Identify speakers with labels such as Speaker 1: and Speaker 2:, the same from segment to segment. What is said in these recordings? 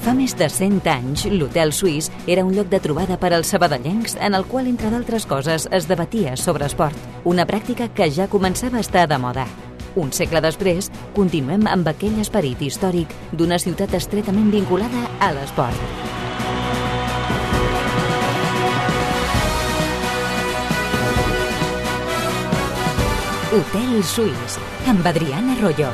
Speaker 1: Fa més de 100 anys, l'Hotel Suís era un lloc de trobada per als sabadellencs en el qual, entre d'altres coses, es debatia sobre esport, una pràctica que ja començava a estar de moda. Un segle després, continuem amb aquell esperit històric d'una ciutat estretament vinculada a l'esport. Hotel Suís, amb Adriana Royo.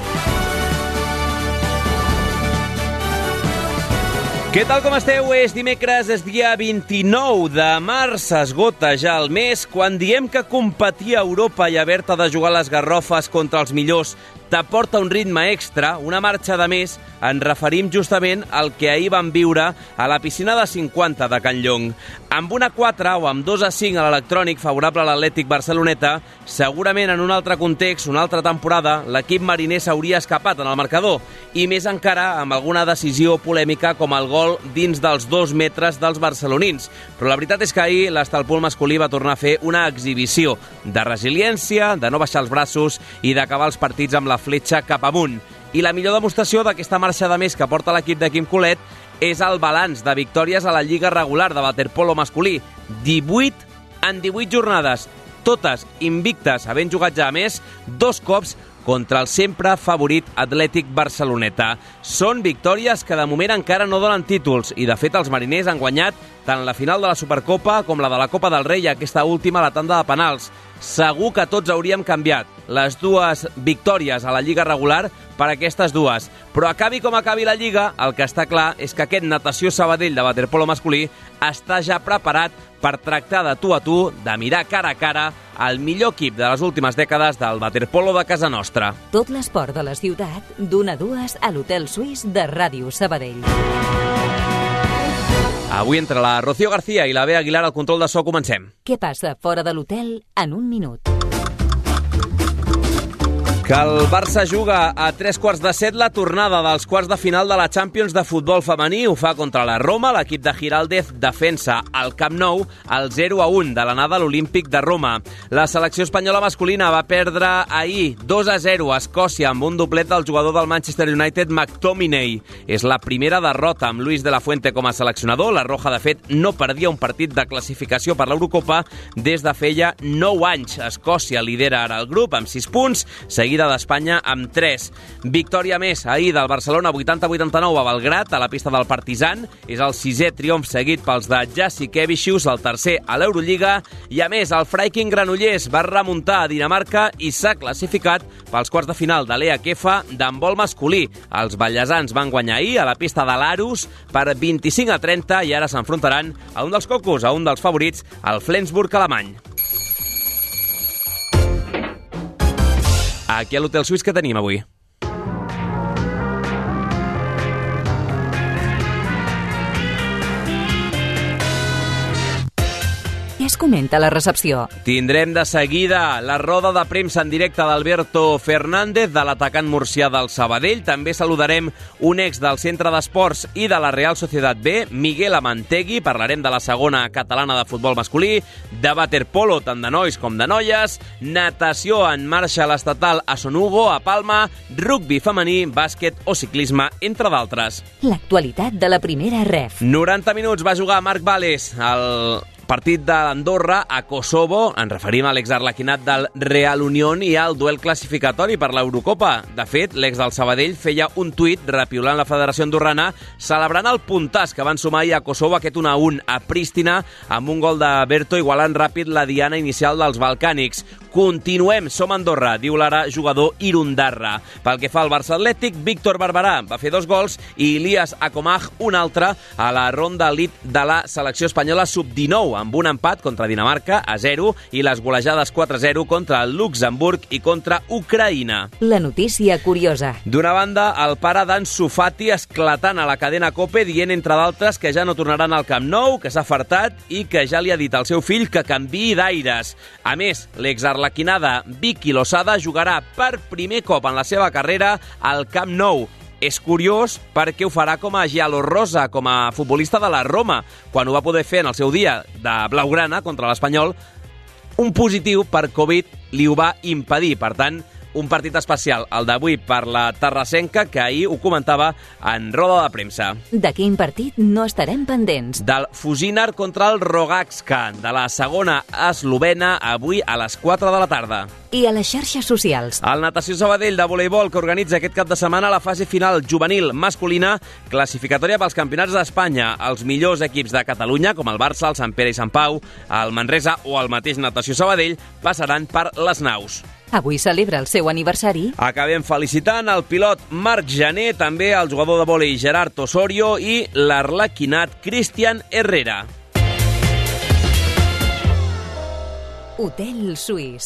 Speaker 2: Què tal, com esteu? És dimecres, és dia 29 de març, s'esgota ja el mes. Quan diem que competir a Europa i haver-te de jugar les garrofes contra els millors t'aporta un ritme extra, una marxa de més, ens referim justament al que ahir vam viure a la piscina de 50 de Can Llong. Amb una 4 o amb 2-5 a l'electrònic favorable a l'Atlètic Barceloneta, segurament en un altre context, una altra temporada, l'equip mariner s'hauria escapat en el marcador, i més encara amb alguna decisió polèmica com el gol dins dels 2 metres dels barcelonins. Però la veritat és que ahir l'Estalpol masculí va tornar a fer una exhibició de resiliència, de no baixar els braços i d'acabar els partits amb la fletxa cap amunt. I la millor demostració d'aquesta marxa de més que porta l'equip de Quim Colet és el balanç de victòries a la Lliga regular de waterpolo masculí. 18 en 18 jornades, totes invictes, havent jugat ja a més 2 cops contra el sempre favorit Atlètic Barceloneta. Són victòries que de moment encara no donen títols i de fet els mariners han guanyat tant la final de la Supercopa com la de la Copa del Rei i aquesta última la tanda de penals. Segur que tots hauríem canviat les 2 victòries a la Lliga regular per aquestes 2. Però acabi com acabi la Lliga, el que està clar és que aquest Natació Sabadell de waterpolo masculí està ja preparat per tractar de tu a tu, de mirar cara a cara, el millor equip de les últimes dècades del waterpolo de casa nostra.
Speaker 1: Tot l'esport de la ciutat, d'1 a 2 a l'Hotel Suís de Ràdio Sabadell.
Speaker 2: Avui entre la Rocío García i la Bea Aguilar al control de so comencem.
Speaker 1: Què passa fora de l'hotel en un minut?
Speaker 2: Que el Barça juga a 7:15 la tornada dels quarts de final de la Champions de futbol femení. Ho fa contra la Roma. L'equip de Giraldez defensa al Camp Nou el 0-1 de l'anada a l'Olímpic de Roma. La selecció espanyola masculina va perdre ahir 2-0 a Escòcia amb un doblet del jugador del Manchester United, McTominay. És la primera derrota amb Luis de la Fuente com a seleccionador. La Roja, de fet, no perdia un partit de classificació per l'Eurocopa des de feia 9 anys. Escòcia lidera ara el grup amb 6 punts, seguida d'Espanya amb 3. Victòria més ahir del Barcelona 80-89 a Belgrat, a la pista del Partizan. És el 6è triomf seguit pels de Jasikevičius, el 3è a l'Eurolliga. I a més, el Freiking Granollers va remuntar a Dinamarca i s'ha classificat pels quarts de final de l'EAKF d'handbol masculí. Els ballesans van guanyar ahir a la pista de l'Arus per 25-30 i ara s'enfrontaran a un dels cocos, a un dels favorits, el Flensburg alemany. Aquí a l'Hotel Suís, què tenim avui?
Speaker 1: Què es comenta a la recepció?
Speaker 2: Tindrem de seguida la roda de premsa en directe d'Alberto Fernández, de l'atacant murcià del Sabadell. També saludarem un ex del Centre d'Esports i de la Real Societat B, Miguel Amantegui. Parlarem de la segona catalana de futbol masculí, de waterpolo tant de nois com de noies, natació en marxa a l'estatal a Son Hugo, a Palma, rugbi femení, bàsquet o ciclisme, entre d'altres.
Speaker 1: L'actualitat de la primera ref.
Speaker 2: 90 minuts va jugar Marc Vales al partit de l'Andorra a Kosovo. Ens referim a l'exarlequinat del Real Unión i al duel classificatori per l'Eurocopa. De fet, l'ex del Sabadell feia un tuit repiulant la Federació Andorrana celebrant el puntàs que van sumar ahir a Kosovo, aquest 1-1 a Prístina, amb un gol de Berto igualant ràpid la diana inicial dels balcànics. Continuem, som Andorra, diu l'ara jugador Irundarra. Pel que fa al Barça Atlètic, Víctor Barberà va fer 2 gols i Elias Akomaj un altre a la ronda elit de la selecció espanyola sub-19, amb un empat contra Dinamarca a 0 i les golejades 4-0 contra el Luxemburg i contra Ucraïna.
Speaker 1: La notícia curiosa.
Speaker 2: D'una banda, el pare d'Ansu Fati esclatant a la cadena COPE dient, entre d'altres, que ja no tornaran al Camp Nou, que s'ha fartat i que ja li ha dit al seu fill que canviï d'aires. A més, l'exarlequinada Vicky Losada jugarà per primer cop en la seva carrera al Camp Nou. És curiós perquè ho farà com a Giallo Rosa, com a futbolista de la Roma, quan ho va poder fer en el seu dia de blaugrana contra l'Espanyol. Un positiu per Covid li ho va impedir. Per tant, un partit especial, el d'avui per la Terrassenca, que ahir ho comentava en roda de premsa.
Speaker 1: De quin partit no estarem pendents?
Speaker 2: Del Fuzinar contra el Rogatska, de la segona eslovena, avui a les 4 de la tarda.
Speaker 1: I a les xarxes socials.
Speaker 2: El Natació Sabadell de voleibol, que organitza aquest cap de setmana la fase final juvenil masculina, classificatòria pels campionats d'Espanya. Els millors equips de Catalunya, com el Barça, el Sant Pere i Sant Pau, el Manresa o el mateix Natació Sabadell, passaran per les naus.
Speaker 1: Avui celebra el seu aniversari.
Speaker 2: Acabem felicitant el pilot Marc Jané, també el jugador de vòlei Gerard Osorio i l'arlequinat Cristian Herrera.
Speaker 1: Hotel Suís.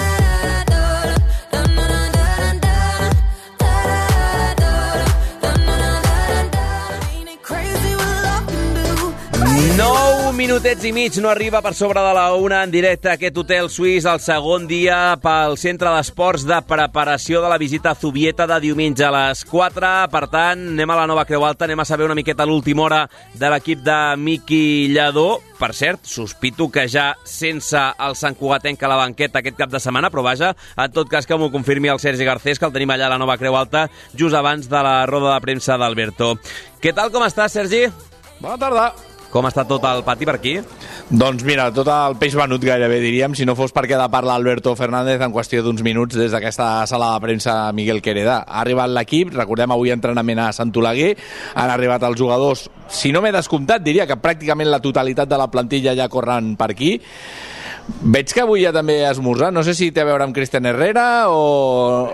Speaker 2: Nou minutets i mig, no arriba per sobre de la una en directe a aquest hotel suís, el segon dia pel Centre d'Esports de preparació de la visita a Zubieta de diumenge a les 4. Per tant, anem a la nova Creu Alta, anem a saber una miqueta l'última hora de l'equip de Miqui Lladó. Per cert, sospito que ja sense el Sant Cugatenc a la banqueta aquest cap de setmana, però vaja, en tot cas que m'ho confirmi el Sergi Garcés, que el tenim allà a la nova Creu Alta, just abans de la roda de premsa d'Alberto. Què tal, com estàs, Sergi?
Speaker 3: Bona tarda.
Speaker 2: Com està tot el pati per aquí?
Speaker 3: Doncs mira, tot el peix venut gairebé, diríem, si no fos perquè de parlar Alberto Fernández en qüestió d'uns minuts des d'aquesta sala de premsa Miguel Quereda. Ha arribat l'equip, recordem avui entrenament a Sant Oleguer, han arribat els jugadors, si no m'he descomptat, diria que pràcticament la totalitat de la plantilla ja corren per aquí. Veig que avui ja també esmorzar, no sé si té a veure amb Cristian Herrera o...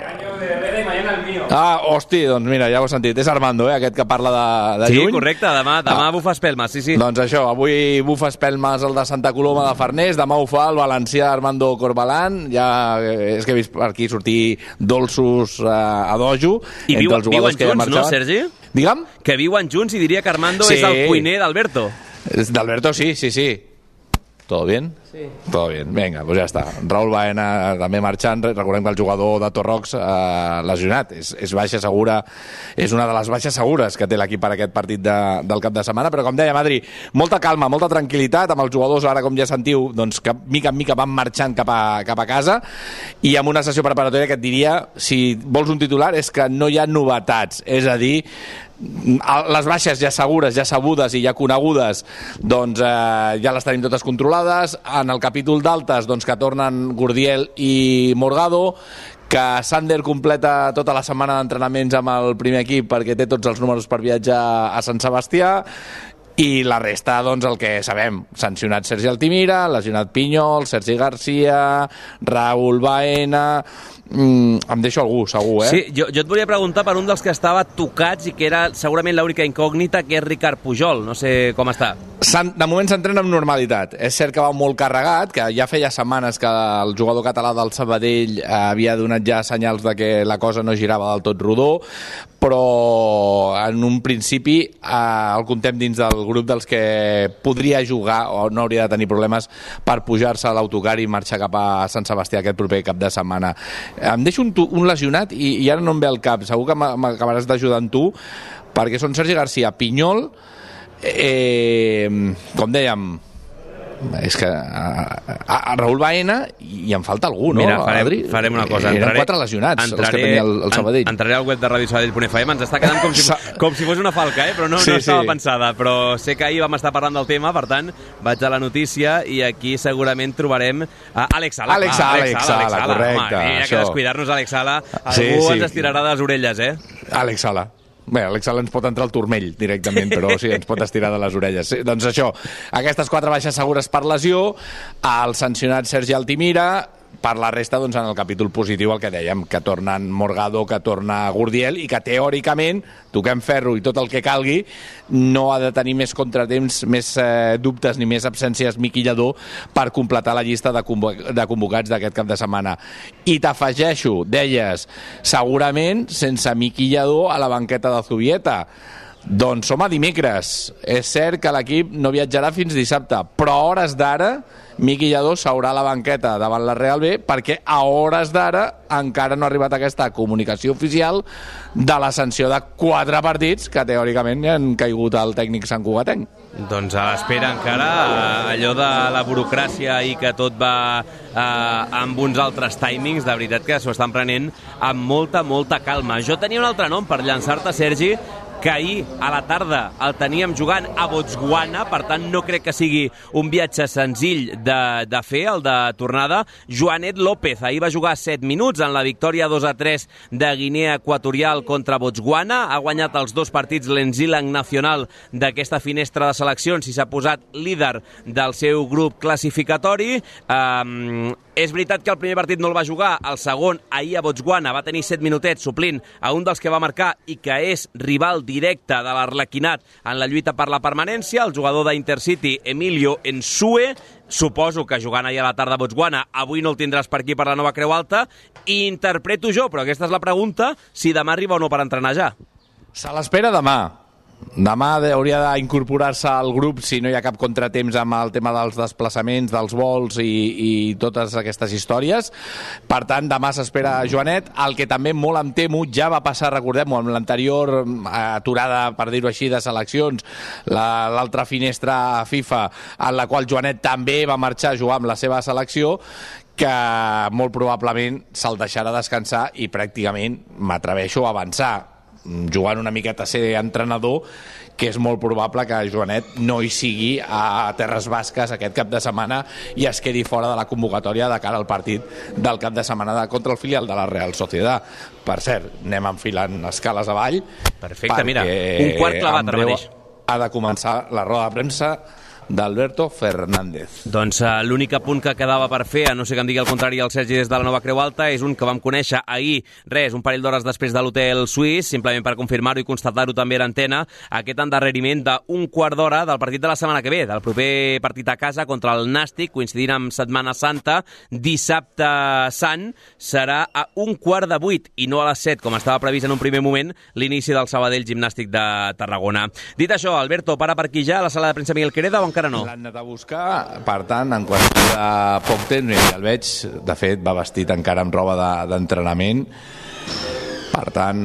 Speaker 3: Ah, hosti, doncs mira, ja ho he sentit, és Armando, aquest que parla de
Speaker 2: sí,
Speaker 3: Juny.
Speaker 2: Sí, correcte, demà bufa espelmes, sí.
Speaker 3: Doncs això, avui bufa espelmes el de Santa Coloma de Farners, demà ho fa el valencià Armando Corbalán, ja és que he vist per aquí sortir dolços a dojo.
Speaker 2: I viuen junts, no, Sergi?
Speaker 3: Digue'm?
Speaker 2: Que viuen junts i diria que Armando és el cuiner d'Alberto.
Speaker 3: D'Alberto sí. ¿Todo bien? Sí. Todo bien. Vinga, doncs ja està. Raúl Baena també marxant. Recordem que el jugador de Torrox lesionat. És baixa segura, és una de les baixes segures que té l'equip per aquest partit del cap de setmana, però com deia Madri, molta calma, molta tranquil·litat amb els jugadors, ara com ja sentiu, doncs que mica en mica van marxant cap a casa, i amb una sessió preparatòria que et diria, si vols un titular, és que no hi ha novetats, és a dir, les baixes ja segures, ja sabudes i ja conegudes, doncs ja les tenim totes controlades. En el capítol d'altes, doncs que tornen Gurdiel i Morgado, que Sander completa tota la setmana d'entrenaments amb el primer equip perquè té tots els números per viatge a Sant Sebastià, i la resta, doncs, el que sabem. Sancionat Sergi Altimira, lesionat Pinyol, Sergi Garcia, Raúl Baena... em deixo algú, segur,
Speaker 2: Sí, jo et volia preguntar per un dels que estava tocats i que era segurament l'única incògnita, que és Ricard Pujol. No sé com està.
Speaker 3: De moment s'entrena amb normalitat. És cert que va molt carregat, que ja feia setmanes que el jugador català del Sabadell havia donat ja senyals de que la cosa no girava del tot rodó, però en un principi el contem dins del grup dels que podria jugar o no hauria de tenir problemes per pujar-se a l'autocar i marxar cap a Sant Sebastià aquest proper cap de setmana. Em deixo un lesionat i ara no em ve al cap, segur que m'acabaràs d'ajudar en tu, perquè són Sergi Garcia, Pinyol, com dèiem, és que a Raúl Baena i em falta algú, no?
Speaker 2: Mira, farem una cosa.
Speaker 3: Eren 4 lesionats els que tenia el Sabadell.
Speaker 2: Entraré al web de radiosabadell.fm. Ens està quedant com si fos una falca, però no estava pensada. Però sé que ahir vam estar parlant del tema, per tant, vaig a la notícia i aquí segurament trobarem Àlex Sala.
Speaker 3: Àlex Sala, correcte.
Speaker 2: Home, mira que descuidar-nos Àlex Sala. Algú ens estirarà de les orelles,
Speaker 3: Àlex Sala. Bé, Àlex Sala ens pot entrar al turmell directament, però sí, ens pot estirar de les orelles. Sí, doncs això, aquestes 4 baixes segures per lesió, el sancionat Sergi Altimira, per la resta, doncs, en el capítol positiu el que dèiem, que tornen Morgado, que torna Gurdiel i que teòricament, toquem ferro i tot el que calgui, no ha de tenir més contratemps, més dubtes ni més absències Miqui Lladó per completar la llista de convocats d'aquest cap de setmana. I t'afegeixo, deies, segurament sense Miqui Lladó a la banqueta de Zubieta. Doncs som a dimecres. És cert que l'equip no viatjarà fins dissabte, però a hores d'ara Miqui Lladó s'haurà a la banqueta davant la Real B, perquè a hores d'ara encara no ha arribat aquesta comunicació oficial de la sanció de 4 partits que teòricament ja han caigut al tècnic santcugatenc.
Speaker 2: Doncs a l'espera encara, allò de la burocràcia i que tot va amb uns altres timings, de veritat que s'ho estan prenent amb molta calma. Jo tenia un altre nom per llançar-te, Sergi, que ahir a la tarda el teníem jugant a Botswana, per tant no crec que sigui un viatge senzill de fer, el de tornada. Joanet López ahir va jugar 7 minuts en la victòria 2-3 de Guinea Equatorial contra Botswana, ha guanyat els 2 partits l'Enzilang Nacional d'aquesta finestra de seleccions i s'ha posat líder del seu grup classificatori. És veritat que el primer partit no el va jugar, el segon ahir a Botswana va tenir 7 minutets suplint a un dels que va marcar i que és rival directe de l'Arlequinat en la lluita per la permanència, el jugador d'Intercity Emilio Nsue. Suposo que jugant ahir a la tarda a Botswana, avui no el tindràs per aquí per la nova Creu Alta, i interpreto jo, però aquesta és la pregunta, si demà arriba o no per entrenar ja.
Speaker 3: Se l'espera demà. Demà hauria d'incorporar-se al grup si no hi ha cap contratemps amb el tema dels desplaçaments, dels vols i totes aquestes històries. Per tant, demà s'espera Joanet. El que també molt em temo, ja va passar, recordem-ho, amb l'anterior aturada, per dir-ho així, de seleccions, l'altra finestra FIFA, en la qual Joanet també va marxar a jugar amb la seva selecció, que molt probablement se'l deixarà descansar i pràcticament m'atreveixo a avançar, jugant una miqueta a ser entrenador, que és molt probable que Joanet no hi sigui a Terres Basques aquest cap de setmana i es quedi fora de la convocatòria de cara al partit del cap de setmana contra el filial de la Real Sociedad. Per cert, anem enfilant escales avall.
Speaker 2: Perfecte, mira, un quart clavat ara mateix.
Speaker 3: Ha de començar la roda de premsa d'Alberto Fernández.
Speaker 2: Doncs l'únic punt que quedava per fer, a no ser que em digui el contrari el Sergi des de la nova Creu Alta, és un que vam conèixer ahir, un parell d'hores després de l'hotel suís, simplement per confirmar-ho i constatar-ho també a l'antena, aquest endarreriment d'un quart d'hora del partit de la setmana que ve, del proper partit a casa contra el Nàstic, coincidint amb Setmana Santa, dissabte sant, serà a 7:15 i no a les 7, com estava previst en un primer moment, l'inici del Sabadell Gimnàstic de Tarragona. Dit això, Alberto, para per aquí ja a la sala de premsa Miguel Quereda o encara no?
Speaker 3: L'han anat a buscar, per tant, en qüestió de poc temps, ja el veig, de fet, va vestit encara amb roba d'entrenament, per tant,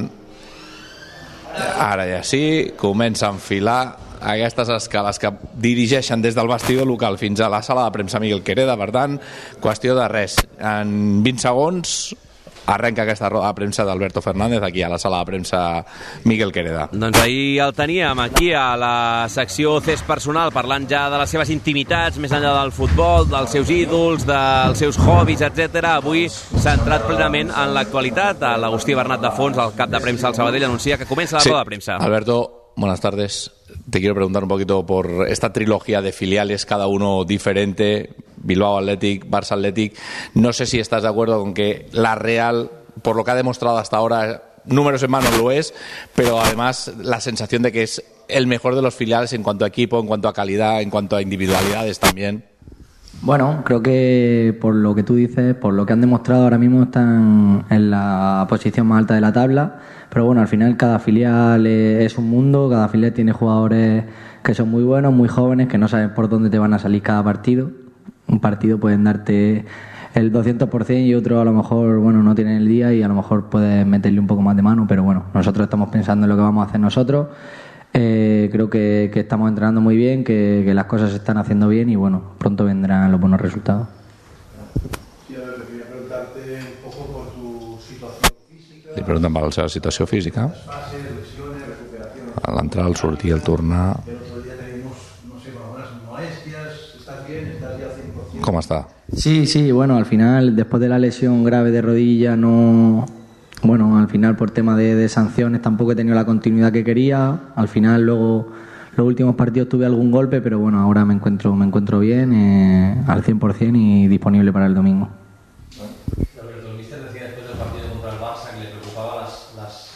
Speaker 3: ara ja sí, comença a enfilar aquestes escales que dirigeixen des del vestidor local fins a la sala de premsa Miguel Quereda, per tant, qüestió de res, en 20 segons arrenca aquesta roda de premsa d'Alberto Fernández aquí a la sala de premsa Miguel Quereda.
Speaker 2: Doncs ahir el teníem aquí a la secció CES Personal, parlant ja de les seves intimitats, més enllà del futbol, dels seus ídols, dels seus hobbies, etc. Avui s'ha entrat plenament en l'actualitat. L'Agustí Bernat de Fons, el cap de premsa del Sabadell, anuncia que comença la roda de premsa.
Speaker 3: Alberto, buenas tardes. Te quiero preguntar un poquito por esta trilogía de filiales, cada uno diferente, Bilbao Athletic, Barça Athletic. No sé si estás de acuerdo con que la Real, por lo que ha demostrado hasta ahora, números en mano lo es, pero además la sensación de que es el mejor de los filiales en cuanto a equipo, en cuanto a calidad, en cuanto a individualidades también.
Speaker 4: Bueno, creo que por lo que tú dices, por lo que han demostrado ahora mismo están en la posición más alta de la tabla, pero bueno, al final cada filial es un mundo, cada filial tiene jugadores que son muy buenos, muy jóvenes, que no saben por dónde te van a salir cada partido. Un partido pueden darte el 200% y otro a lo mejor, bueno, no tienen el día y a lo mejor puedes meterle un poco más de mano, pero bueno, nosotros estamos pensando en lo que vamos a hacer nosotros. Creo que estamos entrenando muy bien, que las cosas se están haciendo bien y bueno, pronto vendrán los buenos resultados.
Speaker 5: Quería preguntarte un poco por tu situación física.
Speaker 3: Li pregunten per la seva situació física.
Speaker 5: Las fases, lesiones, recuperación.
Speaker 3: A l'entrar, al sortir, al tornar.
Speaker 5: El otro día teníamos, no sé, algunas molestias. ¿Estás bien? ¿Estás ya 100%?
Speaker 3: Com està?
Speaker 4: Sí, bueno, al final, después de la lesión grave de rodilla, no... Bueno, al final por tema de sanciones tampoco he tenido la continuidad que quería. Al final luego los últimos partidos tuve algún golpe, pero bueno, ahora me encuentro bien, al 100% y disponible para el domingo.
Speaker 6: Alberto, el míster decía después del partido contra el Barça que le preocupaba las conclusiones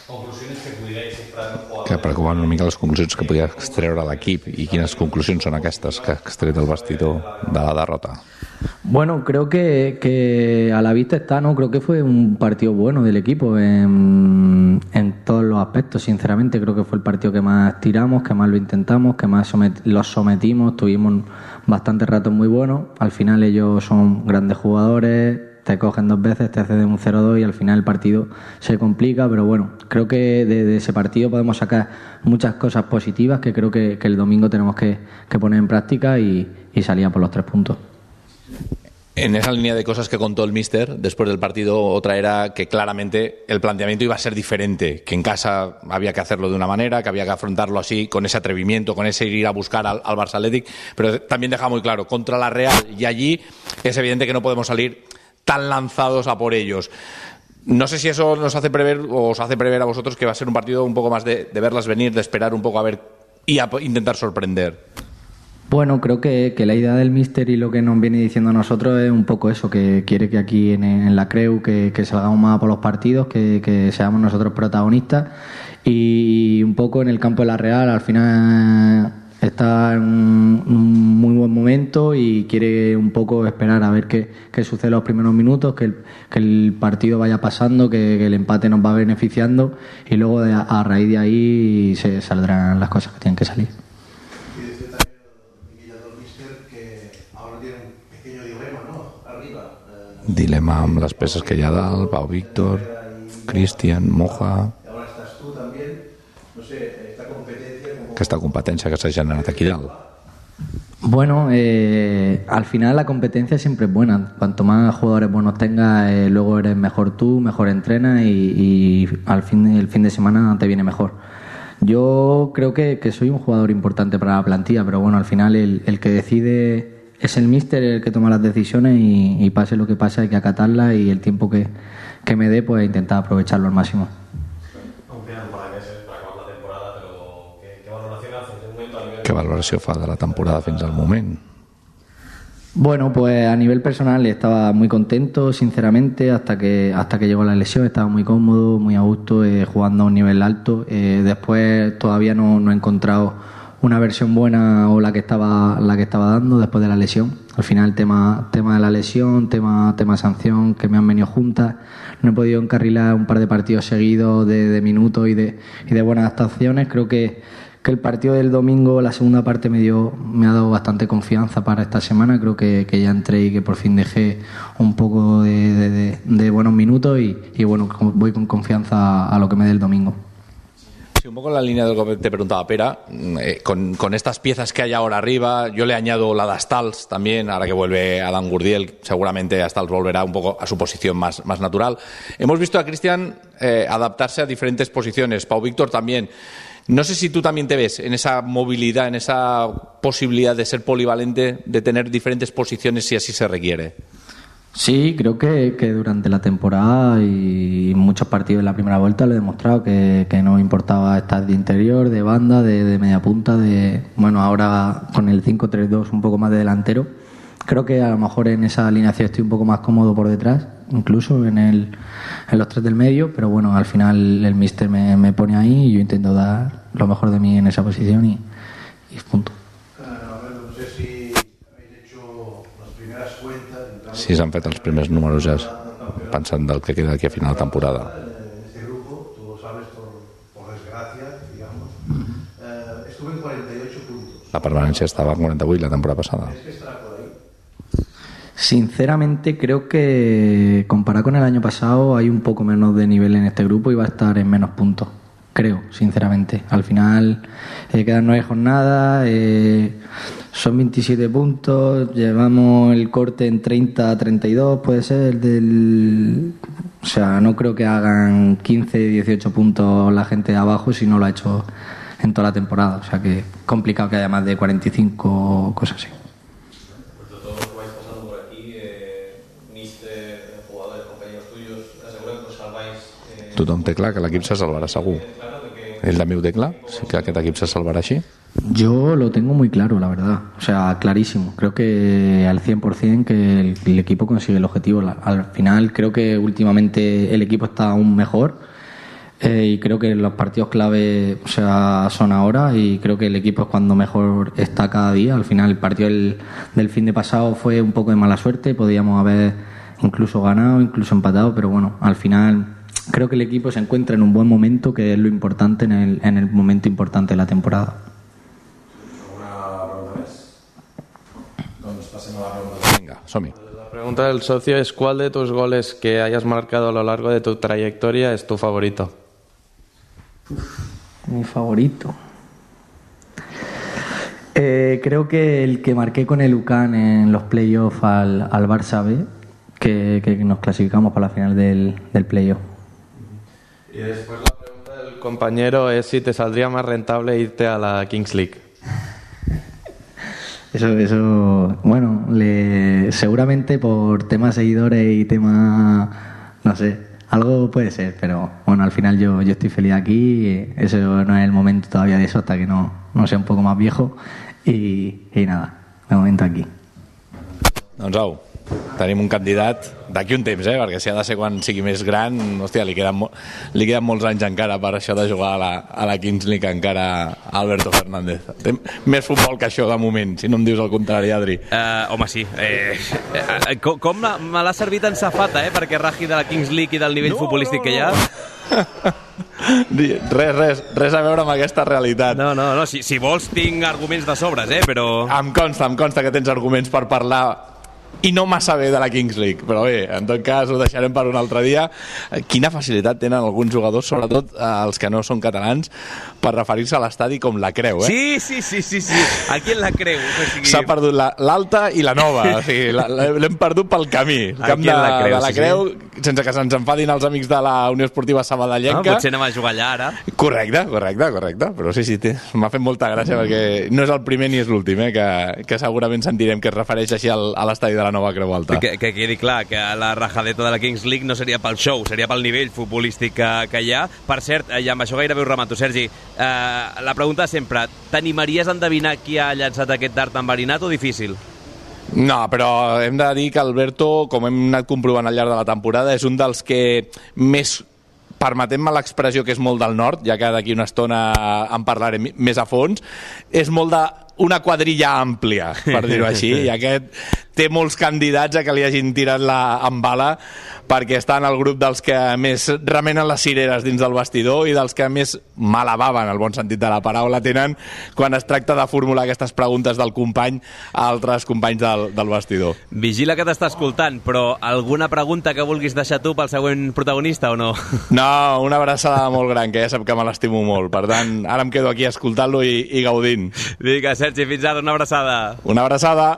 Speaker 3: Que preocupen una mica les conclusions que podia extreure l'equip i quines conclusions són aquestes que ha extret el vestidor de la derrota.
Speaker 4: Bueno, creo que a la vista está, ¿no? Creo que fue un partido bueno del equipo en todos los aspectos, sinceramente. Creo que fue el partido que más tiramos, que más lo intentamos, que más los sometimos, tuvimos bastantes ratos muy buenos. Al final ellos son grandes jugadores, te cogen 2 veces, te ceden un 0-2 y al final el partido se complica, pero bueno, creo que de ese partido podemos sacar muchas cosas positivas que creo que el domingo tenemos que poner en práctica y salir a por los 3 puntos.
Speaker 3: En esa línea de cosas que contó el míster después del partido, otra era que claramente el planteamiento iba a ser diferente, que en casa había que hacerlo de una manera, que había que afrontarlo así, con ese atrevimiento, con ese ir a buscar al Barça Athletic, pero también deja muy claro, contra la Real y allí es evidente que no podemos salir tan lanzados a por ellos. No sé si eso nos hace prever o os hace prever a vosotros que va a ser un partido un poco más de verlas venir, de esperar un poco a ver y a intentar sorprender.
Speaker 4: Bueno, creo que la idea del míster y lo que nos viene diciendo a nosotros es un poco eso, que quiere que aquí en la Creu que salgamos más por los partidos, que seamos nosotros protagonistas y un poco en el campo de la Real al final está en un muy buen momento y quiere un poco esperar a ver qué sucede en los primeros minutos, que el partido vaya pasando, que el empate nos va beneficiando y luego a raíz de ahí se saldrán las cosas que tienen que salir.
Speaker 3: Dilema amb les peces que hi ha dalt, Pau Víctor, Cristian, Moja... Aquesta competència que s'ha generat aquí dalt.
Speaker 4: Bueno, al final la competencia siempre es buena. Cuanto más jugadores buenos tengas, luego eres mejor tú, mejor entrenas y el fin de semana te viene mejor. Yo creo que soy un jugador importante para la plantilla, pero bueno, al final el que decide es el míster, el que toma las decisiones y pase lo que pase hay que acatarlas y el tiempo que me dé pues intentar aprovecharlo al máximo.
Speaker 3: ¿Qué valoració fa de la temporada fins al moment?
Speaker 4: Bueno, pues a nivel personal estaba muy contento, sinceramente, hasta que llegó la lesión. Estaba muy cómodo, muy a gusto, jugando a un nivel alto. Después todavía no he encontrado una versión buena o la que estaba dando después de la lesión. Al final tema de la lesión, tema sanción, que me han venido juntas. No he podido encarrilar un par de partidos seguidos de minutos y de buenas actuaciones. Creo que el partido del domingo, la segunda parte, me ha dado bastante confianza para esta semana. Creo que ya entré y que por fin dejé un poco de buenos minutos y bueno, voy con confianza a lo que me dé el domingo.
Speaker 3: Sí, un poco en la línea de lo que te preguntaba Pera, con estas piezas que hay ahora arriba, yo le añado la de Astals también, ahora que vuelve Adam Gurdiel, seguramente Astals volverá un poco a su posición más natural. Hemos visto a Cristian adaptarse a diferentes posiciones, Pau Víctor también. No sé si tú también te ves en esa movilidad, en esa posibilidad de ser polivalente, de tener diferentes posiciones si así se requiere.
Speaker 4: Sí, creo que durante la temporada y muchos partidos en la primera vuelta lo he demostrado que no me importaba estar de interior, de banda, de media punta, bueno, ahora con el 5-3-2 un poco más de delantero. Creo que a lo mejor en esa alineación estoy un poco más cómodo por detrás, incluso en los 3 del medio, pero bueno, al final el míster me pone ahí y yo intento dar lo mejor de mí en esa posición y punto.
Speaker 5: No sé si habéis hecho las primeras cuentas.
Speaker 3: Sí, s'han fet els primers números ja pensant del que queda aquí a final de temporada.
Speaker 5: En este grupo, tú lo sabes por desgracia, digamos, estuve en 48 puntos.
Speaker 3: La permanència estava en 48 la temporada passada.
Speaker 4: Sinceramente creo que comparado con el año pasado hay un poco menos de nivel en este grupo y va a estar en menos puntos, creo, sinceramente. Al final quedan 9 jornadas, son 27 puntos, llevamos el corte en 30-32, puede ser, o sea, no creo que hagan 15-18 puntos la gente de abajo si no lo ha hecho en toda la temporada, o sea que complicado que haya más de 45 cosas así.
Speaker 3: Tothom té clar que l'equip se salvarà segur. Ell també ho té clar? Que aquest equip se salvarà així?
Speaker 4: Yo lo tengo muy claro, la verdad. O sea, clarísimo. Creo que al 100% que el equipo consigue el objetivo. Al final creo que últimamente el equipo está aún mejor. Y creo que los partidos clave son ahora, y creo que el equipo es cuando mejor está cada día. Al final el partido del fin de pasado fue un poco de mala suerte, podíamos haber incluso ganado, incluso empatado, pero bueno, al final creo que el equipo se encuentra en un buen momento, que es lo importante en el momento importante de la temporada.
Speaker 3: ¿Alguna pregunta més? Doncs passem a la pregunta. Vinga, som-hi.
Speaker 6: La pregunta del socio es: ¿cuál de tus goles que hayas marcado a lo largo de tu trayectoria es tu favorito?
Speaker 4: Mi favorito. Creo que el que marqué con el UCAN en los playoffs al Barça B, que nos clasificamos para la final del playoff.
Speaker 6: Y después la pregunta del compañero es si te saldría más rentable irte a la Kings League.
Speaker 4: Eso bueno, seguramente por temas seguidores y temas, no sé, algo puede ser, pero bueno, al final yo estoy feliz aquí, eso no es el momento todavía de eso, hasta que no sea un poco más viejo, y nada, de momento aquí.
Speaker 3: Doncs au, tenim un candidat d'aquí un temps, perquè si ha de ser quan sigui més gran, hòstia, li queden molts anys encara per això de jugar a la Kings League encara a Alberto Fernández. Té més futbol que això de moment, si no em dius el contrari, Adri.
Speaker 2: Home, sí. Com me l'ha servit en safata, perquè raji de la Kings League i del nivell futbolístic que hi ha.
Speaker 3: Res a veure amb aquesta realitat.
Speaker 2: No, si vols tinc arguments de sobres, però...
Speaker 3: Em consta que tens arguments per parlar i no massa bé de la Kings League, però bé, en tot cas ho deixarem per un altre dia. Quina facilitat tenen alguns jugadors, sobretot els que no són catalans, per referir-se a l'estadi com la Creu,
Speaker 2: Sí, aquí en la Creu.
Speaker 3: S'ha perdut l'alta i la nova, o sigui, l'hem perdut pel camí. El camp de la Creu, sense que se'ns enfadin els amics de la Unió Esportiva Sabadellenca.
Speaker 2: Potser anem a jugar allà ara.
Speaker 3: Correcte, però sí, m'ha fet molta gràcia perquè no és el primer ni és l'últim, que segurament sentirem que es refereix així a l'estadi de la nova Creu Alta.
Speaker 2: Que quedi clar que la rajadeta de la Kings League no seria pel show, seria pel nivell futbolístic que hi ha. Per cert, i amb això gairebé ho remato, Sergi, la pregunta sempre: t'animaries a endevinar qui ha llançat aquest dart enverinat o difícil?
Speaker 3: No, però hem de dir que Alberto, com hem anat comprovant al llarg de la temporada, és un dels que més, permetent-me l'expressió que és molt del nord, ja que d'aquí una estona en parlarem més a fons, és molt una quadrilla àmplia, per dir-ho així, i aquest té molts candidats a que li hagin tirat amb bala, perquè està en el grup dels que més remenen les cireres dins del vestidor i dels que més malabaven, el bon sentit de la paraula, tenen quan es tracta de formular aquestes preguntes del company a altres companys del vestidor.
Speaker 2: Vigila que t'està escoltant, però alguna pregunta que vulguis deixar tu pel següent protagonista o no?
Speaker 3: No, una abraçada molt gran, que ja sap que me l'estimo molt. Per tant, ara em quedo aquí escoltant-lo i gaudint.
Speaker 2: Vinga, Sergi, fins ara, una abraçada.
Speaker 3: Una abraçada.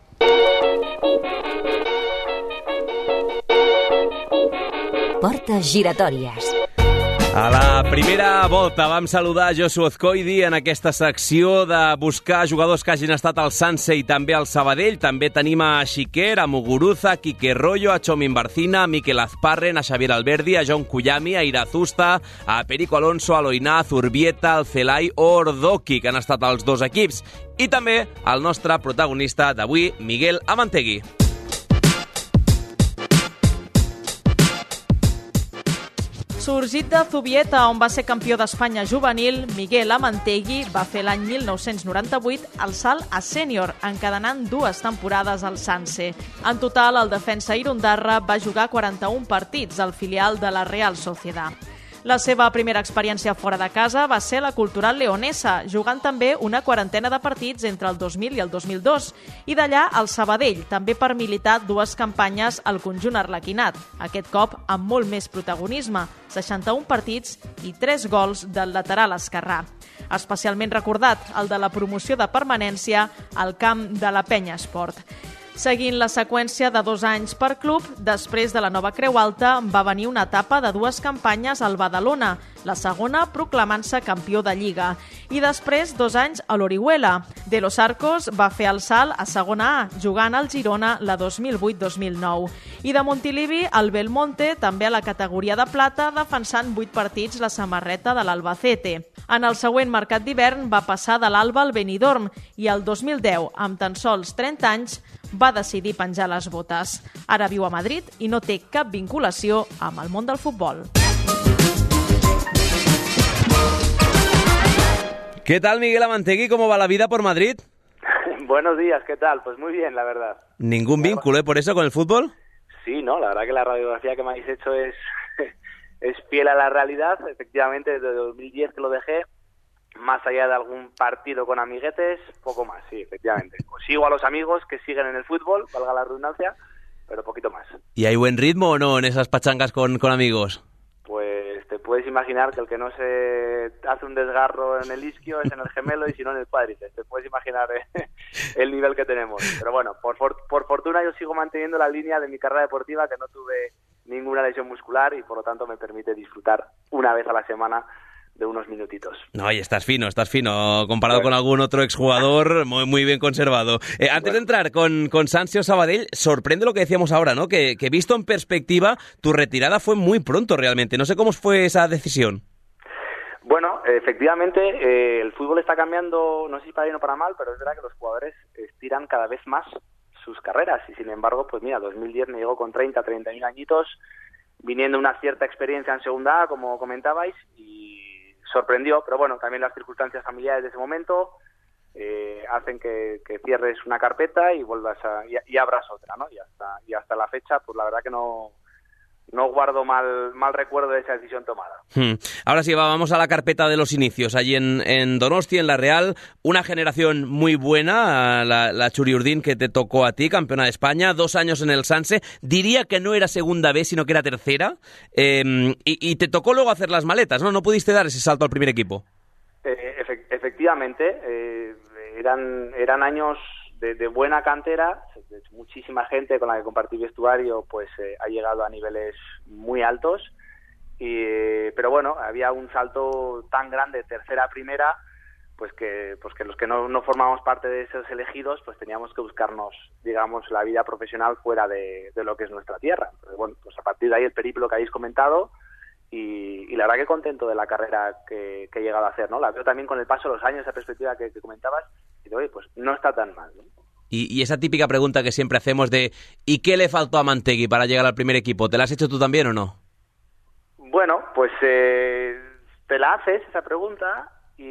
Speaker 1: Portes giratòries.
Speaker 2: A la primera volta vam saludar Josu Azcoidi en aquesta secció de buscar jugadors que hagin estat al Sanse i també al Sabadell. També tenim a Xiquer, a Muguruza, a Quique Rollo, a Chomin Barcina, a Miquel Azparren, a Xavier Alberdi, a John Cuyami, a Irazusta, a Perico Alonso, a Loinà, a Zurbieta, al Celai o Ordoqui, que han estat als dos equips. I també el nostre protagonista d'avui, Miguel Amantegui.
Speaker 7: Sorgit de Zubieta, on va ser campió d'Espanya juvenil, Miguel Amantegui va fer l'any 1998 el salt a sènior, encadenant 2 temporades al Sanse. En total, el defensa irondarra va jugar 41 partits al filial de la Real Sociedad. La seva primera experiència fora de casa va ser la Cultural Leonesa, jugant també una quarantena de partits entre el 2000 i el 2002, i d'allà al Sabadell, també per militar 2 campanyes al conjunt arlequinat, aquest cop amb molt més protagonisme, 61 partits i 3 gols del lateral esquerrà. Especialment recordat, el de la promoció de permanència al camp de la Penya Esport. Seguint la seqüència de 2 anys per club, després de la nova Creu Alta va venir una etapa de 2 campanyes al Badalona, la segona proclamant-se campió de Lliga, i després 2 anys a l'Orihuela. De los Arcos va fer el salt a segona A, jugant al Girona la 2008-2009. I de Montilivi al Belmonte, també a la categoria de plata, defensant 8 partits la samarreta de l'Albacete. En el següent mercat d'hivern va passar de l'Alba al Benidorm i el 2010, amb tan sols 30 anys, va decidir penjar les botes. Ara viu a Madrid i no té cap vinculació amb el món del futbol.
Speaker 2: ¿Qué tal, Miguel Amantegui? ¿Cómo va la vida por Madrid?
Speaker 8: Buenos días, ¿qué tal? Pues muy bien, la verdad.
Speaker 2: ¿Ningún vínculo, por eso, con el fútbol?
Speaker 8: Sí, no, la verdad que la radiografía que me habéis hecho es fiel a la realidad. Efectivamente, desde 2010 que lo dejé, más allá de algún partido con amiguetes, poco más, sí, efectivamente. Pues sigo a los amigos que siguen en el fútbol, valga la redundancia, pero poquito más.
Speaker 2: ¿Y hay buen ritmo o no en esas pachangas con amigos?
Speaker 8: Pues te puedes imaginar que el que no se hace un desgarro en el isquio es en el gemelo y si no en el cuádriceps. Te puedes imaginar el nivel que tenemos. Pero bueno, por fortuna yo sigo manteniendo la línea de mi carrera deportiva, que no tuve ninguna lesión muscular y por lo tanto me permite disfrutar una vez a la semana de unos minutitos.
Speaker 2: No, y estás fino, comparado con algún otro exjugador, muy bien conservado. Antes de entrar con Sanse Sabadell, sorprende lo que decíamos ahora, ¿no? Que visto en perspectiva, tu retirada fue muy pronto realmente. No sé cómo fue esa decisión.
Speaker 8: Bueno, efectivamente, el fútbol está cambiando, no sé si para bien o para mal, pero es verdad que los jugadores estiran cada vez más sus carreras y sin embargo, pues mira, 2010 me llegó con 31 añitos, viniendo una cierta experiencia en segunda A, como comentabais, y sorprendió, pero bueno, también las circunstancias familiares de ese momento hacen que cierres una carpeta y vuelvas y abras otra, ¿no? Y hasta la fecha, pues la verdad que no guardo mal recuerdo de esa decisión tomada.
Speaker 2: Ahora sí, vamos a la carpeta de los inicios. Allí en Donosti, en La Real, una generación muy buena, la Churiurdin que te tocó a ti, campeona de España, 2 años en el Sanse. Diría que no era segunda B, sino que era tercera. Y te tocó luego hacer las maletas, ¿no? No pudiste dar ese salto al primer equipo.
Speaker 8: Efectivamente, eran años de buena cantera. Muchísima gente con la que compartí vestuario pues ha llegado a niveles muy altos, pero bueno, había un salto tan grande tercera a primera, pues que los que no formamos parte de esos elegidos pues teníamos que buscarnos, digamos, la vida profesional fuera de lo que es nuestra tierra. Entonces, bueno, pues a partir de ahí el periplo que habéis comentado y la verdad que contento de la carrera que he llegado a hacer, ¿no? La veo también con el paso de los años, esa perspectiva que comentabas, y digo, oye, pues no está tan mal, ¿no?
Speaker 2: Y esa típica pregunta que siempre hacemos de ¿y qué le faltó a Amantegui para llegar al primer equipo? ¿Te la has hecho tú también o no?
Speaker 8: Bueno, pues te la haces esa pregunta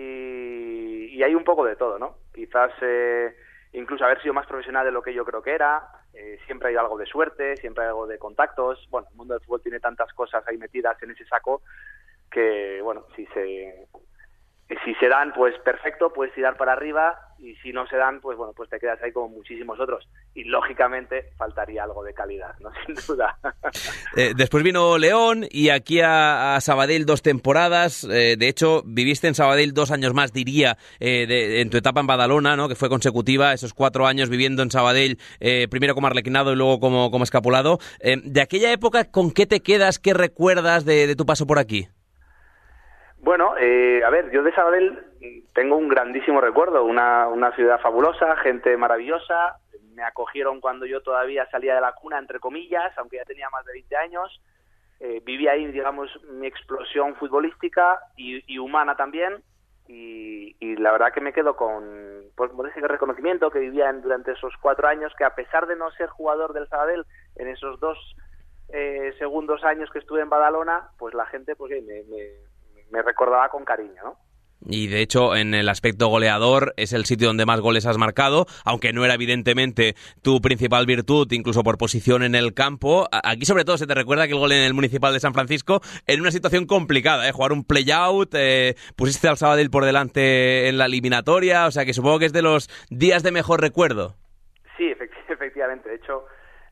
Speaker 8: y hay un poco de todo, ¿no? Quizás incluso haber sido más profesional de lo que yo creo que era, siempre hay algo de suerte, siempre hay algo de contactos. Bueno, el mundo del fútbol tiene tantas cosas ahí metidas en ese saco que, bueno, si se dan, pues perfecto, puedes tirar para arriba, y si no se dan, pues bueno, pues te quedas ahí como muchísimos otros. Y lógicamente faltaría algo de calidad, ¿no? Sin duda.
Speaker 2: Después vino León y aquí a Sabadell 2 temporadas. De hecho, viviste en Sabadell 2 años más, diría, en tu etapa en Badalona, ¿no? Que fue consecutiva, esos 4 años viviendo en Sabadell, primero como arlequinado y luego como escapulado. De aquella época, ¿con qué te quedas? ¿Qué recuerdas de tu paso por aquí?
Speaker 8: Bueno, a ver, yo de Sabadell tengo un grandísimo recuerdo, una ciudad fabulosa, gente maravillosa, me acogieron cuando yo todavía salía de la cuna, entre comillas, aunque ya tenía más de 20 años, viví ahí, digamos, mi explosión futbolística y humana también, y la verdad que me quedo con ese reconocimiento que vivía durante esos 4 años, que a pesar de no ser jugador del Sabadell, en esos 2 segundos años que estuve en Badalona, pues la gente pues me recordaba con cariño, ¿no?
Speaker 2: Y de hecho, en el aspecto goleador, es el sitio donde más goles has marcado, aunque no era evidentemente tu principal virtud, incluso por posición en el campo. Aquí sobre todo se te recuerda que el gol en el Municipal de San Francisco, en una situación complicada, jugar un play-out, pusiste al Sabadell por delante en la eliminatoria, o sea que supongo que es de los días de mejor recuerdo.
Speaker 8: Sí, efectivamente, de hecho,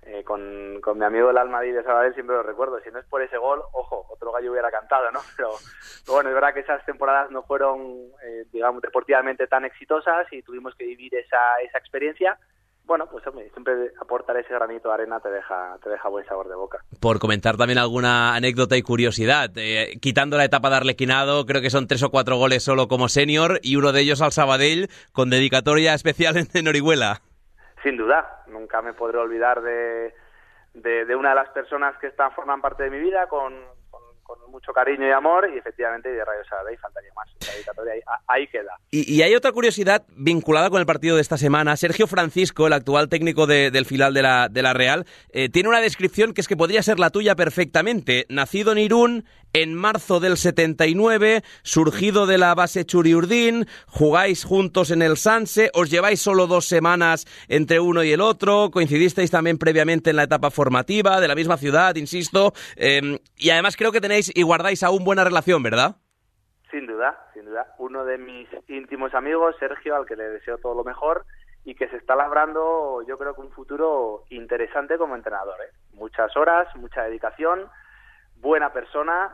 Speaker 8: con mi amigo del alma de Sabadell siempre lo recuerdo. Si no es por ese gol, ojo, otro gallo hubiera cantado, ¿no? Pero bueno, es verdad que esas temporadas no fueron, digamos, deportivamente tan exitosas y tuvimos que vivir esa experiencia. Bueno, pues hombre, siempre aportar ese granito de arena te deja buen sabor de boca.
Speaker 2: Por comentar también alguna anécdota y curiosidad, quitando la etapa de arlequinado, creo que son 3 o 4 goles solo como senior y uno de ellos al Sabadell con dedicatoria especial en Orihuela.
Speaker 8: Sin duda, nunca me podré olvidar de una de las personas que forman parte de mi vida con mucho cariño y amor, y efectivamente de Radio Sabadell faltaría más. La dedicatoria ahí queda.
Speaker 2: Y hay otra curiosidad vinculada con el partido de esta semana. Sergio Francisco, el actual técnico del filial de la Real, tiene una descripción que es que podría ser la tuya perfectamente. Nacido en Irún, en marzo del 79, surgido de la base Churiurdin, jugáis juntos en el Sanse, os lleváis solo 2 semanas entre uno y el otro, coincidisteis también previamente en la etapa formativa de la misma ciudad, insisto, y además creo que tenéis y guardáis aún buena relación, ¿verdad?
Speaker 8: Sin duda. Uno de mis íntimos amigos, Sergio, al que le deseo todo lo mejor y que se está labrando, yo creo que un futuro interesante como entrenador, ¿eh? Muchas horas, mucha dedicación, buena persona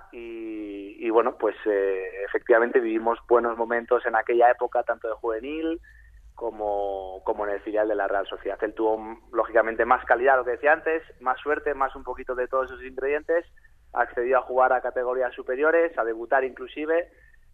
Speaker 8: y bueno, pues efectivamente vivimos buenos momentos en aquella época, tanto de juvenil como en el filial de la Real Sociedad. Él tuvo, lógicamente, más calidad, lo que decía antes, más suerte, más un poquito de todos esos ingredientes, accedió a jugar a categorías superiores, a debutar inclusive,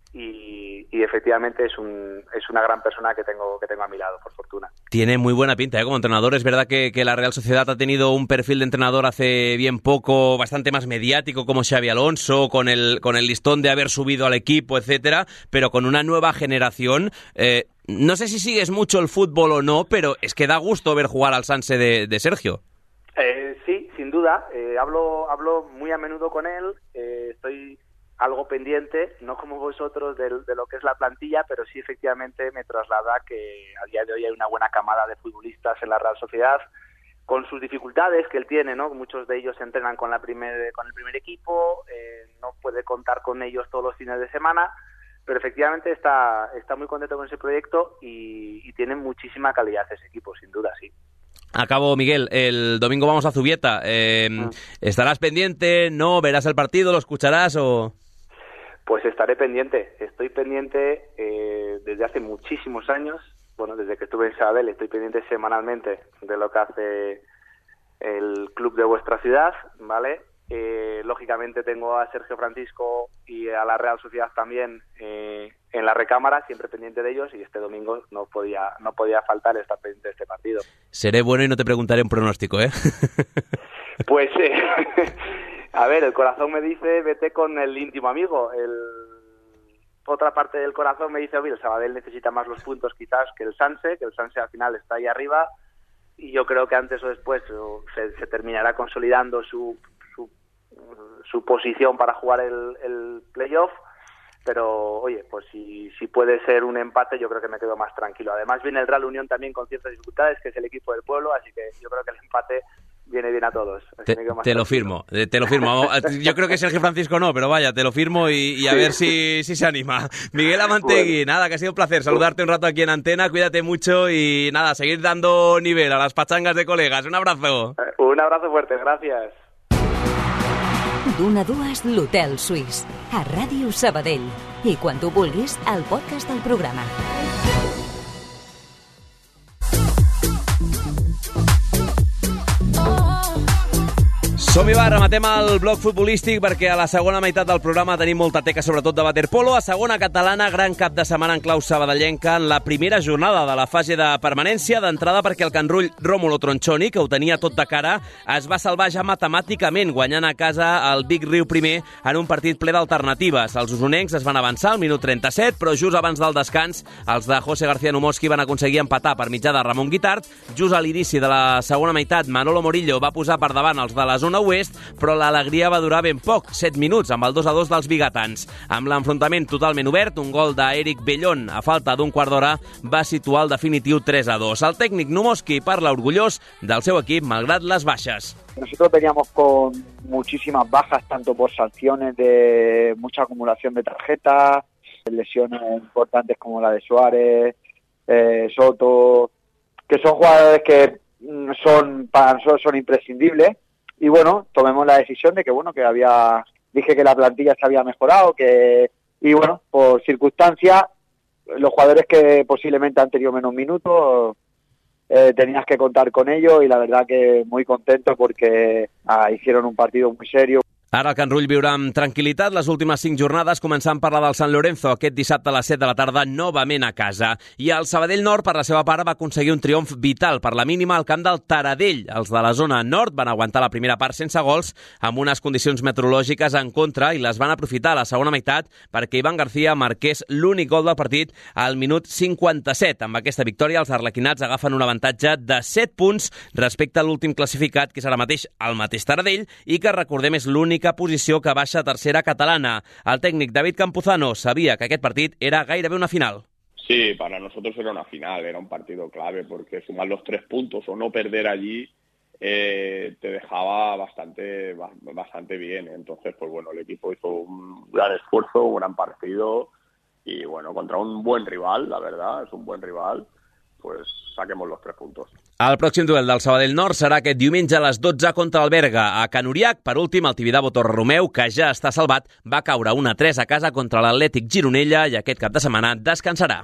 Speaker 8: y efectivamente es una gran persona que tengo a mi lado, por fortuna.
Speaker 2: Tiene muy buena pinta, ¿eh? Como entrenador. Es verdad que la Real Sociedad ha tenido un perfil de entrenador hace bien poco bastante más mediático, como Xabi Alonso, con el listón de haber subido al equipo, etcétera, pero con una nueva generación. No sé si sigues mucho el fútbol o no, pero es que da gusto ver jugar al Sanse de Sergio.
Speaker 8: Sí, sin duda. Hablo muy a menudo con él. Estoy algo pendiente, no como vosotros, de lo que es la plantilla, pero sí efectivamente me traslada que a día de hoy hay una buena camada de futbolistas en la Real Sociedad, con sus dificultades que él tiene, ¿no? Muchos de ellos entrenan con el primer equipo, no puede contar con ellos todos los fines de semana, pero efectivamente está muy contento con ese proyecto y tiene muchísima calidad ese equipo, sin duda, sí.
Speaker 2: Acabo, Miguel, el domingo vamos a Zubieta. ¿Estarás pendiente? ¿No? ¿Verás el partido? ¿Lo escucharás o...?
Speaker 8: Pues estaré pendiente. Estoy pendiente desde hace muchísimos años. Bueno, desde que estuve en Sabadell estoy pendiente semanalmente de lo que hace el club de vuestra ciudad, ¿vale? Lógicamente tengo a Sergio Francisco y a la Real Sociedad también en la recámara, siempre pendiente de ellos, y este domingo no podía faltar estar pendiente de este partido.
Speaker 2: Seré bueno y no te preguntaré un pronóstico, ¿eh?
Speaker 8: Pues, a ver, el corazón me dice vete con el íntimo amigo. Otra parte del corazón me dice, oye, el Sabadell necesita más los puntos quizás que el Sanse al final está ahí arriba, y yo creo que antes o después se terminará consolidando su posición para jugar el playoff, pero oye, pues si puede ser un empate, yo creo que me quedo más tranquilo. Además viene el Real Unión también con ciertas dificultades, que es el equipo del pueblo, así que yo creo que el empate viene bien a todos.
Speaker 2: Te lo firmo. Yo creo que Sergio Francisco no, pero vaya, te lo firmo y a ver si se anima. Miguel Amantegui, nada, que ha sido un placer saludarte un rato aquí en Antena, cuídate mucho y nada, seguir dando nivel a las pachangas de colegas. Un abrazo.
Speaker 8: Un abrazo fuerte, gracias.
Speaker 1: D'una a dues, l'Hotel Suís, a Ràdio Sabadell. I quan tu vulguis, el podcast del programa.
Speaker 2: Som-hi, va, rematem el bloc futbolístic perquè a la segona meitat del programa tenim molta teca, sobretot de waterpolo. A segona catalana, gran cap de setmana en clau sabadellenca en la primera jornada de la fase de permanència. D'entrada perquè el canrull Rómulo Tronchoni, que ho tenia tot de cara, es va salvar ja matemàticament, guanyant a casa el Vic Riu primer en un partit ple d'alternatives. Els usonencs es van avançar al minut 37, però just abans del descans, els de José García Numoski van aconseguir empatar per mitjà de Ramon Guitart. Just a l'inici de la segona meitat, Manolo Morillo va posar per davant els de la zona oest, però l'alegria va durar ben poc, 7 minuts, amb el 2-2 dels bigatans. Amb l'enfrontament totalment obert, un gol d'Eric Bellón a falta d'un quart d'hora va situar el definitiu 3-2. El tècnic Numoski parla orgullós del seu equip, malgrat les baixes.
Speaker 9: Nosotros veníamos con muchísimas bajas, tanto por sanciones de mucha acumulación de tarjetas, lesiones importantes como la de Suárez, Soto, que son jugadores que para nosotros son imprescindibles. Y bueno, tomemos la decisión de que dije que la plantilla se había mejorado, y bueno, por circunstancias, los jugadores que posiblemente han tenido menos minutos, tenías que contar con ellos, y la verdad que muy contento porque hicieron un partido muy serio.
Speaker 2: Ara el Canrull viurà amb tranquil·litat les últimes 5 jornades, començant per la del San Lorenzo aquest dissabte a les 7 de la tarda, novament a casa. I el Sabadell Nord, per la seva part, va aconseguir un triomf vital per la mínima al camp del Taradell. Els de la zona nord van aguantar la primera part sense gols, amb unes condicions meteorològiques en contra, i les van aprofitar a la segona meitat perquè Iván García marqués l'únic gol del partit al minut 57. Amb aquesta victòria, els arlequinats agafen un avantatge de 7 punts respecte a l'últim classificat, que és ara mateix el mateix Taradell, i que, recordem, és l'únic l'única posició que baixa a tercera catalana. El tècnic David Campuzano sabia que aquest partit era gairebé una final.
Speaker 10: Sí, para nosotros era una final, era un partido clave, porque sumar los 3 puntos o no perder allí te dejaba bastante bien. Entonces, pues bueno, el equipo hizo un gran esfuerzo, un gran partido y bueno, contra un buen rival, la verdad, es un buen rival, pues saquemos los 3 puntos.
Speaker 2: El pròxim duel del Sabadell Nord serà aquest diumenge a les 12 contra el Berga. A Can Uriac, per últim, el Tibidabo Torreromeu, que ja està salvat, va caure 1-3 a casa contra l'Atlètic Gironella i aquest cap de setmana descansarà.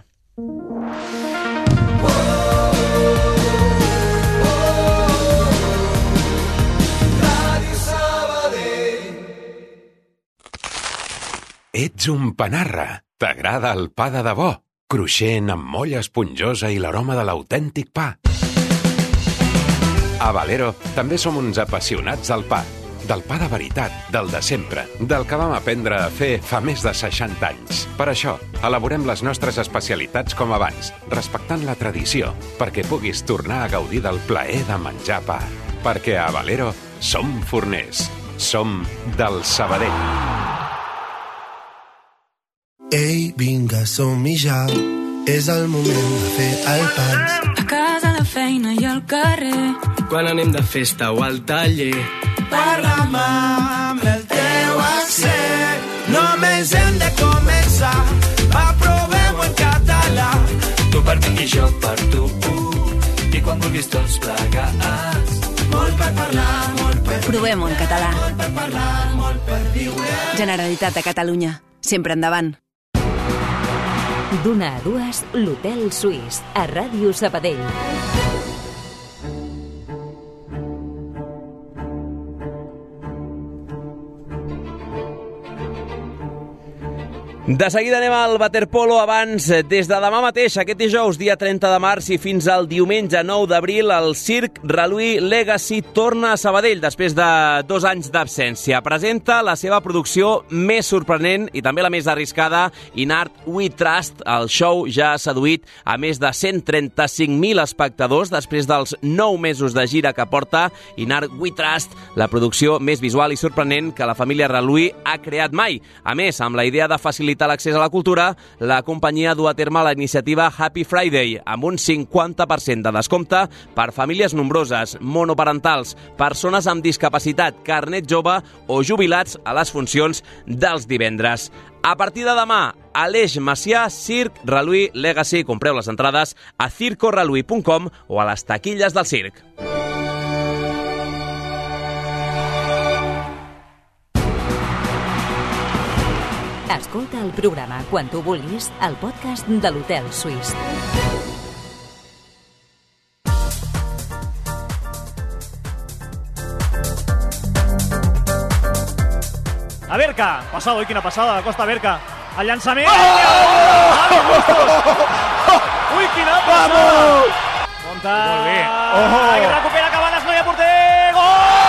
Speaker 11: Ets un panarra. T'agrada el pa de debò? Cruixent, amb molla esponjosa i l'aroma de l'autèntic pa. A Valero també som uns apassionats del pa. Del pa de veritat, del de sempre, del que vam aprendre a fer fa més de 60 anys. Per això, elaborem les nostres especialitats com abans, respectant la tradició, perquè puguis tornar a gaudir del plaer de menjar pa. Perquè a Valero som forners. Som del Sabadell.
Speaker 12: Ei, vinga, som-hi ja. És el moment de fer el pas.
Speaker 13: A casa, a la feina i al carrer.
Speaker 12: Quan anem de festa o al taller. Parla'm amb el teu accent. Només hem de començar. Aprovem-ho en català. Tu per mi i jo per tu. I quan vulguis tots plegats. Molt per parlar, molt per...
Speaker 13: Provem-ho en català.
Speaker 12: Molt per parlar, molt per viure.
Speaker 13: Generalitat de Catalunya. Sempre endavant.
Speaker 1: D'una a dues, l'Hotel Suís, a Ràdio Sabadell.
Speaker 2: De seguida anem al waterpolo. Abans, des de demà mateix, aquest dijous, dia 30 de març i fins al diumenge 9 d'abril, el Circ Reluí Legacy torna a Sabadell després de 2 anys d'absència. Presenta la seva producció més sorprenent i també la més arriscada, In Art We Trust. El show ja ha seduït a més de 135.000 espectadors després dels 9 mesos de gira que porta In Art We Trust, la producció més visual i sorprenent que la família Reluí ha creat mai. A més, amb la idea de facilitar l'accés a la cultura, la companyia du a terme la iniciativa Happy Friday, amb un 50% de descompte per famílies nombroses, monoparentals, persones amb discapacitat, carnet jove o jubilats a les funcions dels divendres. A partir de demà, Aleix Macià, Circ Reluí Legacy. Compreu les entrades a circoreluí.com o a les taquilles del circ.
Speaker 1: Escolta el programa quan tu vulguis al podcast de l'Hotel Suís.
Speaker 14: A Berca, pasado, quina passada, Costa Berca, el llançament... Ui, quina passada! Monta... Molt bé. Que recupera Cabanas, no hi ha porter! Gol!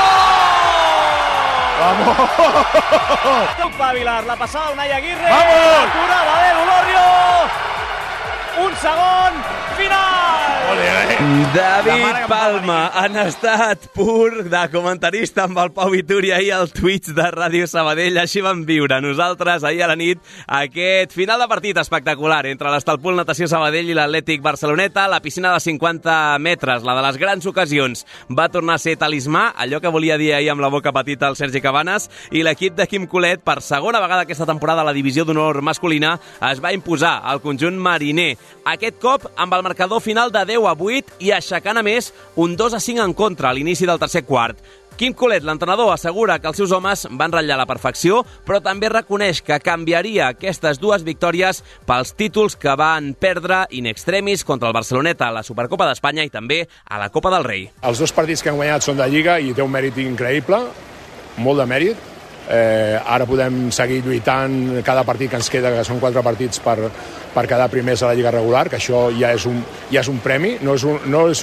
Speaker 14: ¡Vamos! Tupa Vilar, la passada Unai Aguirre. ¡Vamos! Aturada de Lolorrio. Un segon, final!
Speaker 2: David Palma han estat pur de comentarista amb el Pau Vituri ahir al Twitch de Ràdio Sabadell. Així vam viure nosaltres ahir a la nit aquest final de partit espectacular entre l'Estalpul Natació Sabadell i l'Atlètic Barceloneta. La piscina de 50 metres, la de les grans ocasions, va tornar a ser talismà, allò que volia dir ahir amb la boca petita el Sergi Cabanas, i l'equip de Quim Colet, per segona vegada aquesta temporada a la divisió d'honor masculina, es va imposar al conjunt mariner. Aquest cop amb el marcador final de 10-8 i aixecant a més un 2-5 en contra a l'inici del tercer quart. Quim Colet, l'entrenador, assegura que els seus homes van ratllar la perfecció, però també reconeix que canviaria aquestes 2 victòries pels títols que van perdre in extremis contra el Barceloneta a la Supercopa d'Espanya i també a la Copa del Rei.
Speaker 15: Els 2 partits que han guanyat són de Lliga i té un mèrit increïble, molt de mèrit. Ara podem seguir lluitant cada partit que ens queda, que són 4 partits per quedar primers a la Lliga regular, que això ja és un premi, no és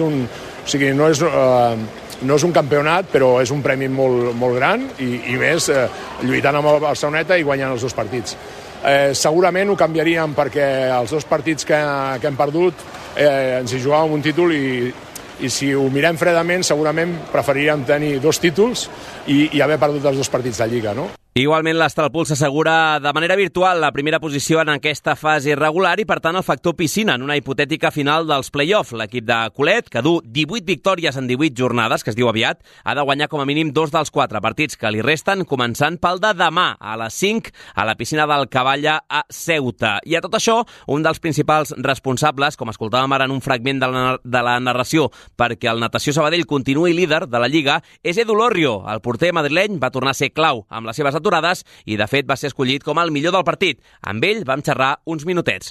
Speaker 15: un campionat, però és un premi molt gran i més lluitant amb el Barceloneta i guanyant els 2 partits. Segurament ho canviaríem perquè els 2 partits que hem perdut ens hi jugàvem un títol i i si ho mirem fredament segurament preferiríem tenir 2 títols i haver perdut els 2 partits de Lliga, no?
Speaker 2: Igualment, l'Estalpul s'assegura de manera virtual la primera posició en aquesta fase regular i, per tant, el factor piscina en una hipotètica final dels play-off. L'equip de Colet, que du 18 victòries en 18 jornades, que es diu aviat, ha de guanyar com a mínim 2 dels 4 partits que li resten, començant pel de demà, a les 5, a la piscina del Cavalla a Ceuta. I a tot això, un dels principals responsables, com escoltàvem ara en un fragment de la narració, perquè el Natació Sabadell continuï líder de la Lliga, és Edu Lorrio. El porter madrileny va tornar a ser clau amb les seves aturades i, de fet, va ser escollit com el millor del partit. Amb ell vam xerrar uns minutets.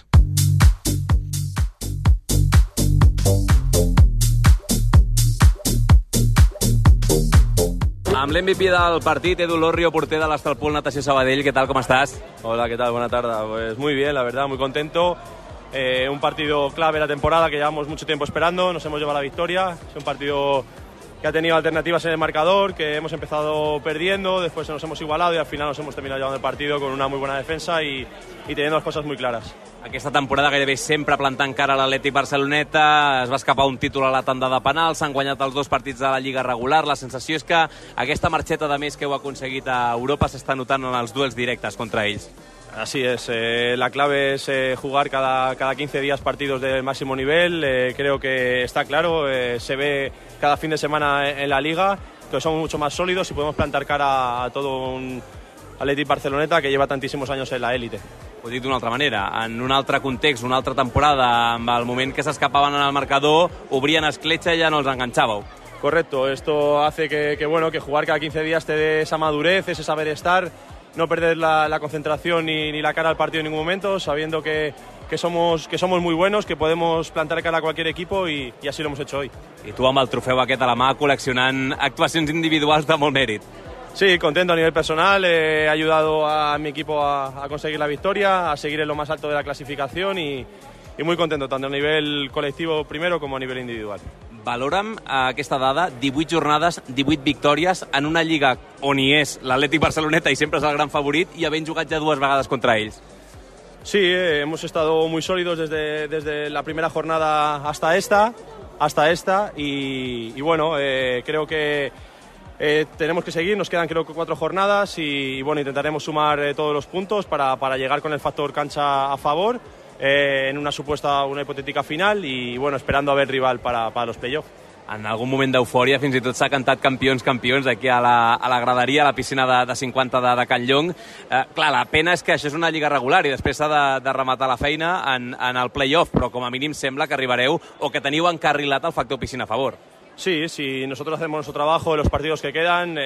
Speaker 2: Amb l'MVP del partit, Edu Lorrio, porter de l'Estalpul Natació Sabadell. ¿Qué tal? ¿Cómo estás?
Speaker 16: Hola, ¿qué tal? Buena tarde. Pues muy bien, la verdad, muy contento. Un partido clave de la temporada que llevamos mucho tiempo esperando. Nos hemos llevado la victoria. Es un partido que ha tenido alternativas en el marcador, que hemos empezado perdiendo, después nos hemos igualado y al final nos hemos terminado llevando el partido con una muy buena defensa y teniendo las cosas muy claras.
Speaker 2: Aquesta temporada gairebé sempre plantant cara a l'Atlètic Barceloneta, es va escapar un títol a la tanda de penals, s'han guanyat els 2 partits de la Lliga regular. La sensació és que aquesta marxeta de més que heu aconseguit a Europa s'està notant en els duels directes contra ells.
Speaker 16: Así es, la clave es jugar cada 15 días partidos del máximo nivel. Creo que está claro, se ve cada fin de semana en la Liga, que somos mucho más sólidos y podemos plantar cara a todo un Atlètic Barceloneta que lleva tantísimos años en la élite.
Speaker 2: Ho dic d'una altra manera, en un altre context, una altra temporada, amb el moment que s'escapaven en el marcador, obrien escletxa i ja no els enganxàveu.
Speaker 16: Correcto, esto hace que jugar cada 15 días te dé esa madurez, ese saber estar, no perder la concentración ni la cara al partido en ningún momento, sabiendo que somos muy buenos, que podemos plantar cara a cualquier equipo y así lo hemos hecho hoy.
Speaker 2: I tu amb el trofeu aquest a la mà col·leccionant actuacions individuals de molt mèrit.
Speaker 16: Sí, contento a nivel personal, he ayudado a mi equipo a conseguir la victoria, a seguir en lo más alto de la clasificación y muy contento, tanto a nivel colectivo primero como a nivel individual.
Speaker 2: Valora'm aquesta dada, 18 jornades, 18 victòries en una lliga on hi és l'Atlètic Barceloneta i sempre és el gran favorit i havent jugat ja 2 vegades contra ells.
Speaker 16: Sí, hemos estado muy sólidos desde la primera jornada hasta esta y bueno, creo que tenemos que seguir, nos quedan creo que 4 jornadas y bueno, intentaremos sumar todos los puntos para llegar con el factor cancha a favor en una hipotética final y bueno, esperando a ver rival para los playoffs.
Speaker 2: En algun moment d'eufòria fins i tot s'ha cantat campions aquí a la graderia, a la piscina de 50 de Can Llong. Clar, la pena és que això és una lliga regular i després s'ha de rematar la feina en el play-off, però com a mínim sembla que arribareu o que teniu encarrilat el factor piscina a favor.
Speaker 16: Sí, si nosotros hacemos nuestro trabajo en los partidos que quedan,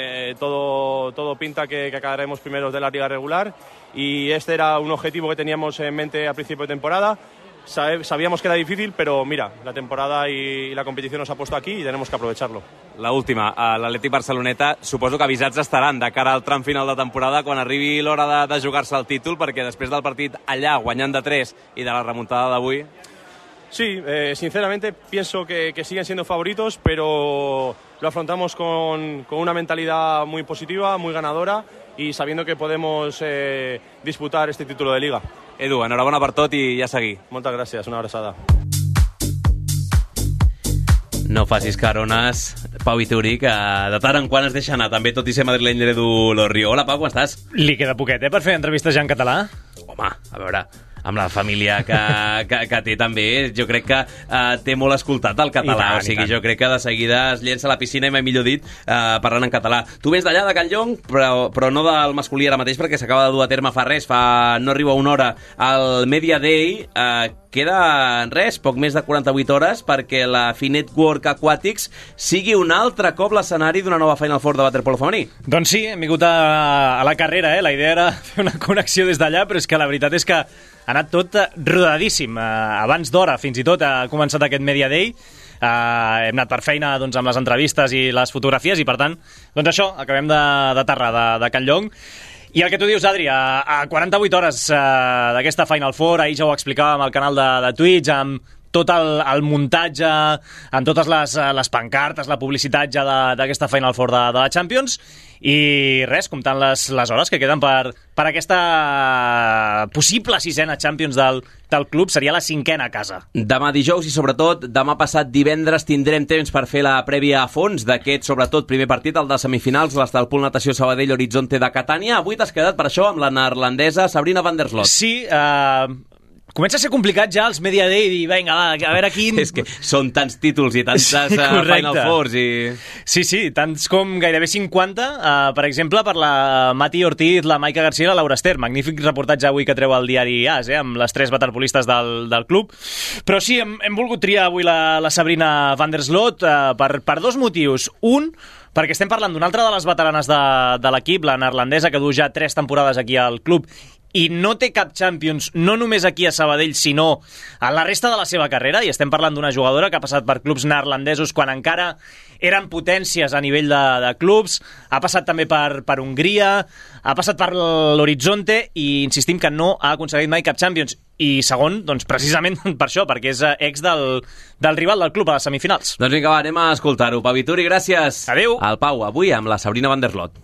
Speaker 16: todo pinta que acabaremos primeros de la liga regular y este era un objetivo que teníamos en mente a principio de temporada. Sabíamos que era difícil, pero mira, la temporada y la competición nos ha puesto aquí y tenemos que aprovecharlo.
Speaker 2: La última, l'Atlètic Barceloneta, suposo que avisats estaran de cara al tram final de temporada quan arribi l'hora de jugar-se el títol, perquè després del partit allà, guanyant de 3 i de la remuntada d'avui...
Speaker 16: Sí, sinceramente pienso que siguen siendo favoritos, pero lo afrontamos con una mentalidad muy positiva, muy ganadora y sabiendo que podemos disputar este título de Liga.
Speaker 2: Edu, enhorabona per tot i ja seguir.
Speaker 16: Moltes gràcies, una abraçada.
Speaker 2: No facis carones, Pau Ituri, que de tant en quant es deixa anar, també tot i ser madrileny d'Edu Lorrio. Hola, Pau, com estàs?
Speaker 17: Li queda poquet, per fer entrevistes ja en català?
Speaker 2: Home, a veure... amb la família que té també, jo crec que té molt escoltat el català, o sigui, jo crec que de seguida es llença a la piscina i mai millor dit parlant en català. Tu vens d'allà, de Can Llong, però no del masculí ara mateix perquè s'acaba de dur a terme fa res, no arriba una hora al Media Day. Queda res, poc més de 48 hores perquè la Finetwork Aquatics sigui un altre cop l'escenari d'una nova Final Four de waterpolo femení.
Speaker 17: Doncs sí, hem vingut a la carrera, la idea era fer una connexió des d'allà, però és que la veritat és que ha anat tot rodadíssim. Abans d'hora, fins i tot, ha començat aquest Media Day. Hem anat per feina doncs, amb les entrevistes i les fotografies i, per tant, doncs això, acabem d'aterrar de Can Llong. I el que tu dius, Adri, a 48 hores d'aquesta Final Four, ahir ja ho explicàvem al canal de Twitch, amb tot el muntatge, amb totes les pancartes, la publicitat ja d'aquesta Final Four de la Champions, i res, comptant les hores que queden per aquesta possible 6ena Champions del club, seria la 5ena a casa.
Speaker 2: Demà dijous i sobretot demà passat divendres tindrem temps per fer la prèvia a fons d'aquest, sobretot, primer partit, el de semifinals, les del Pool Natació Sabadell Horizonte de Catània. Avui t'has quedat per això amb la neerlandesa Sabrina van der Sloot.
Speaker 17: Sí, comença a ser complicat ja els Media Day i dir, vinga, va, a veure quin...
Speaker 2: És que són tants títols i tantes Final Fours i...
Speaker 17: Sí, tants com gairebé 50, per exemple, per la Mati Ortiz, la Maika Garcia i la Laura Ester. Magnífic reportatge avui que treu el diari AS, amb les 3 waterpolistes del club. Però sí, hem volgut triar avui la Sabrina van der Sloot per 2 motius. Un, perquè estem parlant d'una altra de les veteranes de l'equip, la neerlandesa, que du ja 3 temporades aquí al club i no té cap Champions, no només aquí a Sabadell, sinó a la resta de la seva carrera, i estem parlant d'una jugadora que ha passat per clubs neerlandesos quan encara eren potències a nivell de clubs, ha passat també per Hongria, ha passat per l'Horizonte, i insistim que no ha aconseguit mai cap Champions. I segon, doncs precisament per això, perquè és ex del rival del club a les semifinals.
Speaker 2: Doncs vinga, va, anem a escoltar-ho. Pau Vituri, gràcies.
Speaker 17: Adéu.
Speaker 2: Al Pau, avui amb la Sabrina van der Sloot.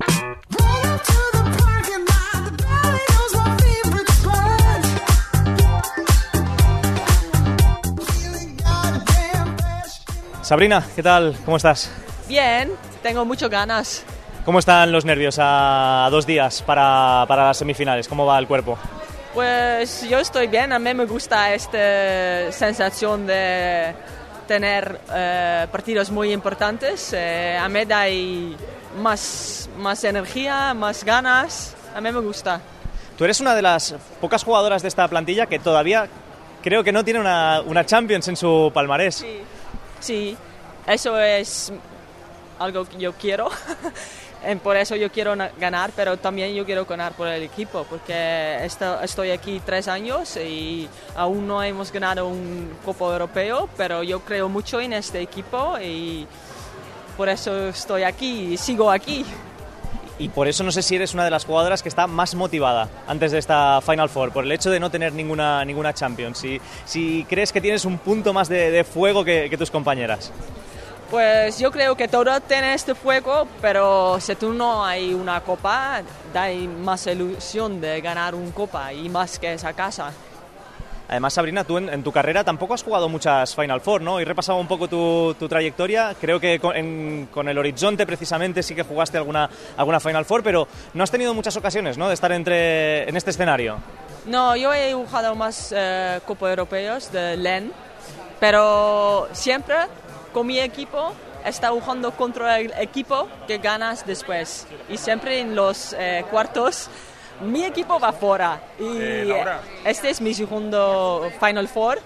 Speaker 14: Sabrina, ¿qué tal? ¿Cómo estás?
Speaker 18: Bien, tengo muchas ganas.
Speaker 14: ¿Cómo están los nervios a 2 días para las semifinales? ¿Cómo va el cuerpo?
Speaker 18: Pues yo estoy bien, a mí me gusta esta sensación de tener partidos muy importantes. A mí da más energía, más ganas, a mí me gusta.
Speaker 14: Tú eres una de las pocas jugadoras de esta plantilla que todavía creo que no tiene una Champions en su palmarés.
Speaker 18: Sí, eso es algo que yo quiero, por eso yo quiero ganar, pero también yo quiero ganar por el equipo, porque estoy aquí 3 años y aún no hemos ganado un Copa Europeo, pero yo creo mucho en este equipo y por eso estoy aquí y sigo aquí.
Speaker 14: Y por eso no sé si eres una de las jugadoras que está más motivada antes de esta Final Four, por el hecho de no tener ninguna Champions. Si crees que tienes un punto más de fuego que tus compañeras.
Speaker 18: Pues yo creo que todo tiene este fuego, pero si tú no hay una copa, da más ilusión de ganar una copa y más que esa casa.
Speaker 14: Además, Sabrina, tú en tu carrera tampoco has jugado muchas Final Four, ¿no? He repasado un poco tu trayectoria. Creo que con el Horizonte precisamente sí que jugaste alguna Final Four, pero no has tenido muchas ocasiones, ¿no?, de estar en este escenario.
Speaker 18: No, yo he jugado más Copa Europeos de LEN, pero siempre con mi equipo está jugando contra el equipo que ganas después. Y siempre en los cuartos mi equipo va fuera y este es mi segundo Final Four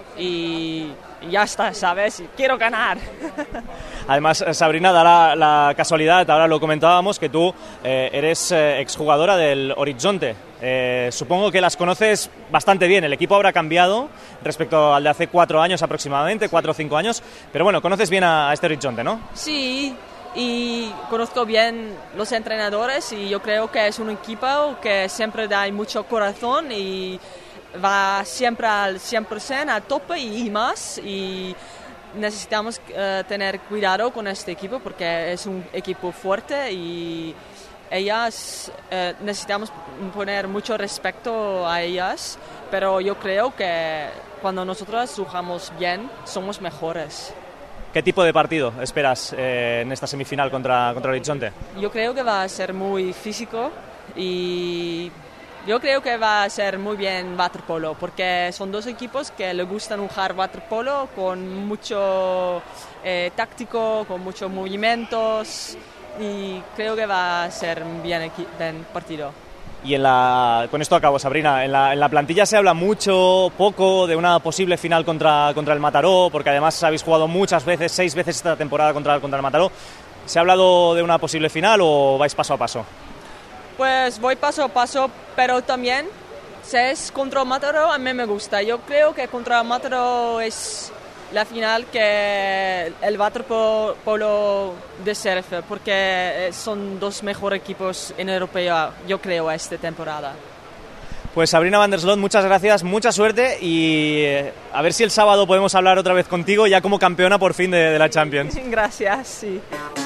Speaker 18: y ya está, ¿sabes? Quiero ganar.
Speaker 14: Además, Sabrina, da la casualidad, ahora lo comentábamos, que tú eres exjugadora del Horizonte. Supongo que las conoces bastante bien. El equipo habrá cambiado respecto al de hace 4 años aproximadamente, 4 o 5 años, pero bueno, conoces bien a este Horizonte, ¿no?
Speaker 18: Sí, y conozco bien los entrenadores y yo creo que es un equipo que siempre da mucho corazón y va siempre al 100% a tope y más, y necesitamos tener cuidado con este equipo porque es un equipo fuerte y ellas necesitamos poner mucho respeto a ellas, pero yo creo que cuando nosotros jugamos bien somos mejores.
Speaker 14: ¿Qué tipo de partido esperas en esta semifinal contra Horizonte?
Speaker 18: Yo creo que va a ser muy físico y yo creo que va a ser muy bien waterpolo, porque son 2 equipos que le gustan jugar waterpolo con mucho táctico, con muchos movimientos, y creo que va a ser bien partido.
Speaker 14: Y con esto acabo, Sabrina, en la plantilla se habla poco de una posible final contra el Mataró, porque además habéis jugado muchas veces, 6 veces esta temporada contra el Mataró. ¿Se ha hablado de una posible final o vais paso a paso?
Speaker 18: Pues voy paso a paso, pero también si es contra Mataró, a mí me gusta. Yo creo que contra Mataró es la final que el waterpolo deserve, porque son 2 mejores equipos en europeo, yo creo, esta temporada.
Speaker 14: Pues Sabrina van der Sloot, muchas gracias, mucha suerte y a ver si el sábado podemos hablar otra vez contigo ya como campeona por fin de la Champions.
Speaker 18: Gracias, sí.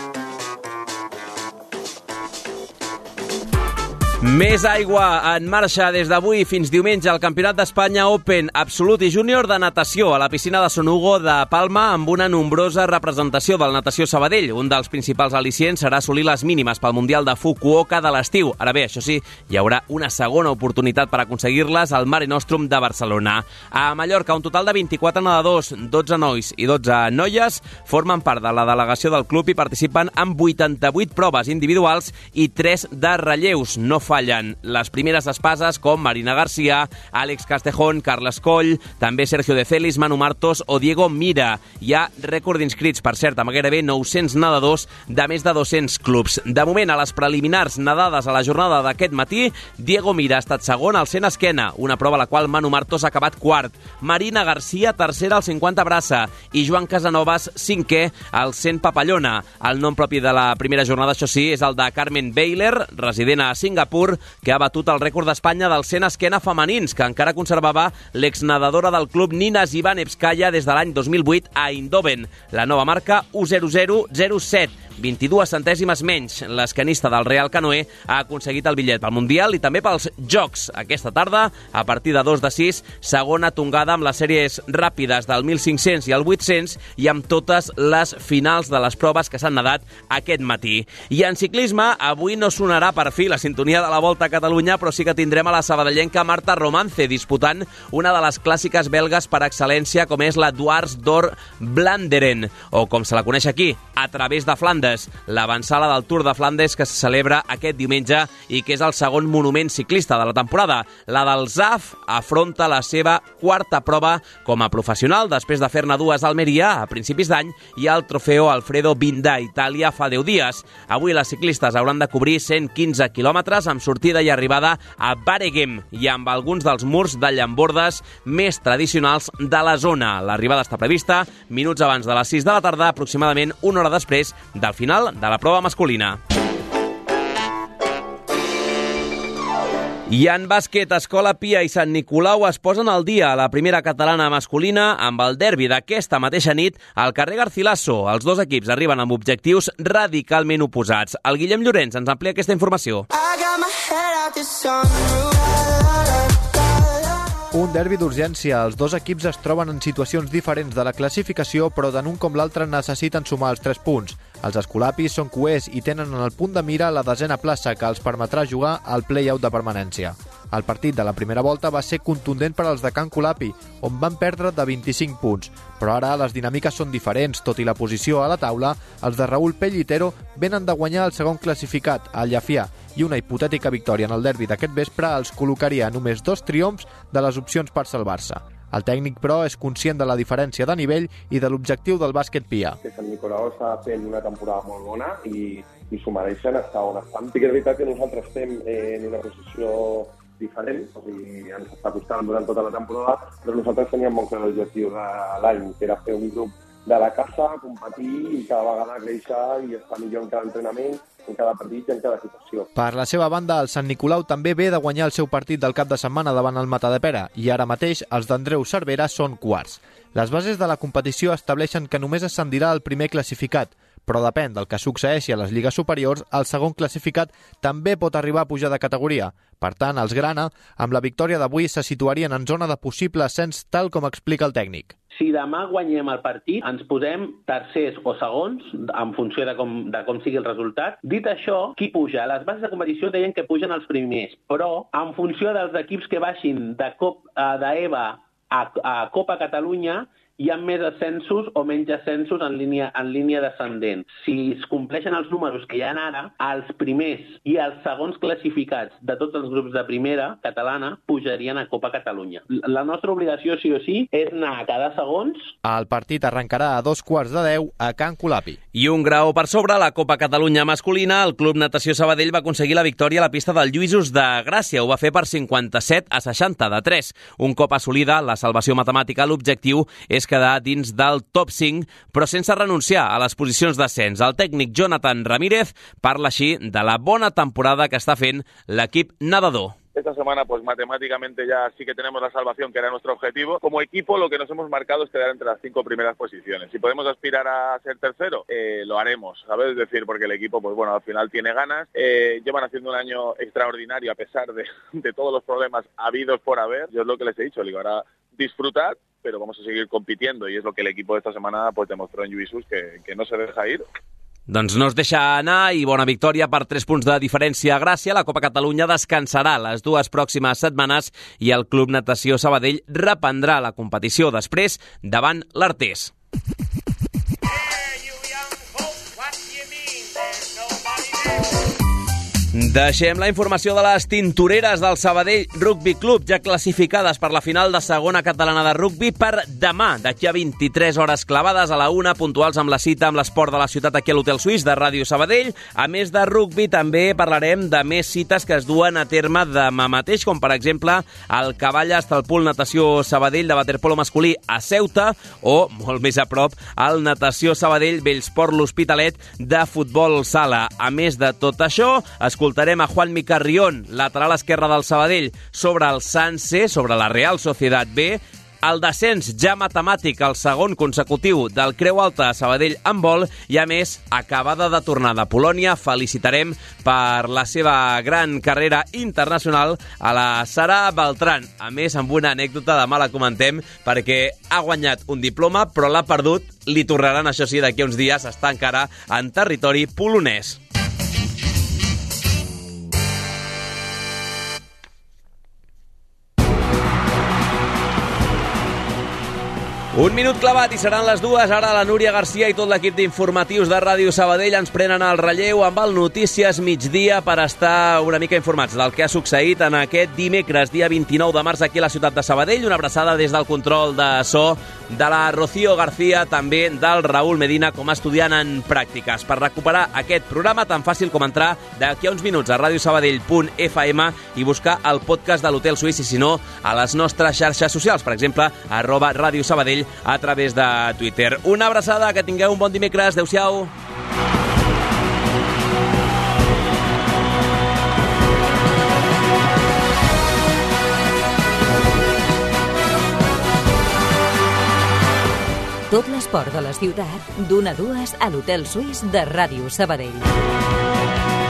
Speaker 2: Més aigua en marxa des d'avui fins diumenge al Campionat d'Espanya Open Absolut i Júnior de natació a la piscina de Son Hugo de Palma amb una nombrosa representació del Natació Sabadell. Un dels principals al·licients serà assolir les mínimes pel Mundial de Fukuoka de l'estiu. Ara bé, això sí, hi haurà una segona oportunitat per aconseguir-les al Mare Nostrum de Barcelona. A Mallorca, un total de 24 nedadors, 12 nois i 12 noies, formen part de la delegació del club i participen en 88 proves individuals i 3 de relleus. No fallen les primeres espases com Marina García, Àlex Castejón, Carles Coll, també Sergio de Celis, Manu Martos o Diego Mira. Hi ha rècord d'inscrits, per cert, amb gairebé 900 nedadors de més de 200 clubs. De moment, a les preliminars nedades a la jornada d'aquest matí, Diego Mira ha estat segon al 100 esquena, una prova a la qual Manu Martos ha acabat quart. Marina García, tercera al 50 braça i Joan Casanovas, cinquè al 100 papallona. El nom propi de la primera jornada, això sí, és el de Carmen Beiler, resident a Singapur, que ha batut el rècord d'Espanya dels 100 esquena femenins, que encara conservava l'exnedadora del club Nina Zibanevskaya des de l'any 2008 a Eindhoven. La nova marca 1:00:07. 22 centèsimes menys. L'escanista del Real Canoe ha aconseguit el bitllet pel Mundial i també pels Jocs. Aquesta tarda, a partir de 2 de 6, segona tongada amb les sèries ràpides del 1.500 i el 800 i amb totes les finals de les proves que s'han nedat aquest matí. I en ciclisme, avui no sonarà per fi la sintonia de la Volta a Catalunya, però sí que tindrem a la sabadellenca Marta Romance disputant una de les clàssiques belgues per excel·lència com és la Dwars d'Or Vlaanderen, o com se la coneix aquí, a través de Flandes, l'avançada del Tour de Flandes que se celebra aquest diumenge i que és el segon monument ciclista de la temporada. La del ZAF afronta la seva quarta prova com a professional després de fer-ne 2 a Almeria a principis d'any i el Trofeo Alfredo Binda a Itàlia fa 10 dies. Avui les ciclistes hauran de cobrir 115 quilòmetres amb sortida i arribada a Waregem i amb alguns dels murs de llambordes més tradicionals de la zona. L'arribada està prevista minuts abans de les 6 de la tarda, aproximadament una hora després del final de la prova masculina. I en bàsquet, Escola Pia i Sant Nicolau es posen al dia a la primera catalana masculina amb el derbi d'aquesta mateixa nit al carrer Garcilaso. Els dos equips arriben amb objectius radicalment oposats. El Guillem Llorenç ens amplia aquesta informació.
Speaker 19: Un derbi d'urgència. Els dos equips es troben en situacions diferents de la classificació, però tant un com l'altre necessiten sumar els 3 punts. Els escolapis són cuers i tenen en el punt de mira la 10a plaça que els permetrà jugar al play-out de permanència. El partit de la primera volta va ser contundent per als de Can Colapi, on van perdre de 25 punts. Però ara les dinàmiques són diferents. Tot i la posició a la taula, els de Raúl Pellitero venen de guanyar el segon classificat, el Llafià, i una hipotètica victòria en el derbi d'aquest vespre els col·locaria a només 2 triomfs de les opcions per salvar-se. El tècnic, però, és conscient de la diferència de nivell i de l'objectiu del bàsquet Pia.
Speaker 20: Sant Nicolau està fent una temporada molt bona i s'ho mereixen estar on estan. Sí que és veritat que nosaltres estem en una posició diferent, o sigui, ens està costant durant tota la temporada, però nosaltres teníem molt clar l'objectiu de l'any, que era fer un grup de la casa, competir i cada vegada créixer i estar millor en cada entrenament, en cada partit i en cada situació.
Speaker 19: Per la seva banda, el Sant Nicolau també ve de guanyar el seu partit del cap de setmana davant el Matadepera i ara mateix els d'Andreu Cervera són quarts. Les bases de la competició estableixen que només ascendirà el primer classificat, però depèn del que succeeixi a les lligues superiors, el segon classificat també pot arribar a pujar de categoria. Per tant, els grana, amb la victòria d'avui, se situarien en zona de possible ascens, tal com explica el tècnic.
Speaker 21: Si demà guanyem el partit, ens posem tercers o segons, en funció de com sigui el resultat. Dit això, qui puja? Les bases de competició deien que pugen els primers, però en funció dels equips que baixin d'EVA a Copa Catalunya, hi ha més ascensos o menys ascensos en línia descendent. Si es compleixen els números que hi ha ara, els primers i els segons classificats de tots els grups de primera catalana pujarien a Copa Catalunya. La nostra obligació, sí o sí, és anar a cada segons.
Speaker 19: El partit arrencarà a 2:45 a Can Colapi.
Speaker 2: I un grau per sobre, la Copa Catalunya masculina, el Club Natació Sabadell va aconseguir la victòria a la pista del Lluïsos de Gràcia. Ho va fer per 57-60 de 3. Un cop assolida la salvació matemàtica, l'objectiu és quedar dins del top 5, però sense renunciar a les posicions d'ascens. El tècnic Jonathan Ramírez parla així de la bona temporada que està fent l'equip nedador.
Speaker 5: esta semana pues matemáticamente ya sí que tenemos la salvación, que era nuestro objetivo. Como equipo lo que nos hemos marcado es quedar entre las 5 primeras posiciones. Si podemos aspirar a ser tercero, lo haremos, ¿sabes? Es decir, porque el equipo pues bueno, al final tiene ganas. Llevan haciendo un año extraordinario a pesar de todos los problemas habidos por haber. Yo es lo que les he dicho, digo, ahora disfrutar, pero vamos a seguir compitiendo, y es lo que el equipo de esta semana pues demostró en Lluïsos, que no se deja ir.
Speaker 2: Doncs no es deixa anar i bona victòria per 3 punts de diferència a Gràcia. La Copa Catalunya descansarà les 2 pròximes setmanes i el Club Natació Sabadell reprendrà la competició després davant l'Artés. Deixem la informació de les tintoreres del Sabadell Rugby Club, ja classificades per la final de segona catalana de rugby per demà, d'aquí a 23 hores clavades a la 1, puntuals amb la cita amb l'esport de la ciutat aquí a l'Hotel Suís de Ràdio Sabadell. A més de rugby, també parlarem de més cites que es duen a terme demà mateix, com per exemple el Cavalles del Pool Natació Sabadell de waterpolo masculí a Ceuta, o, molt més a prop, el Natació Sabadell Bellsport l'Hospitalet de futbol sala. A més de tot això, escoltarem a Juanmi Carrión, lateral esquerre del Sabadell, sobre el Sanse, sobre la Real Sociedad B, el descens ja matemàtic, el segon consecutiu del Creu Alta a Sabadell en vol, i a més, acabada de tornar de Polònia, felicitarem per la seva gran carrera internacional a la Sara Beltrán. A més, amb una anècdota, demà la comentem, perquè ha guanyat un diploma, però l'ha perdut, li tornaran, això sí, d'aquí a uns dies, està encara en territori polonès. Un minut clavat i seran les 2. Ara la Núria Garcia i tot l'equip d'informatius de Ràdio Sabadell ens prenen el relleu amb el Notícies Migdia per estar una mica informats del que ha succeït en aquest dimecres, dia 29 de març, aquí a la ciutat de Sabadell. Una abraçada des del control de so de la Rocío García, també del Raúl Medina com a estudiant en pràctiques. Per recuperar aquest programa, tan fàcil com entrar d'aquí a uns minuts a radiosabadell.fm i buscar el podcast de l'Hotel Suís, i si no, a les nostres xarxes socials, per exemple, @Ràdio Sabadell a través de Twitter. Una abraçada, que tingueu un bon dimecres. Adéu-siau.
Speaker 1: Tot l'esport de la ciutat, d'1 a 2 a l'Hotel Suís de Ràdio Sabadell.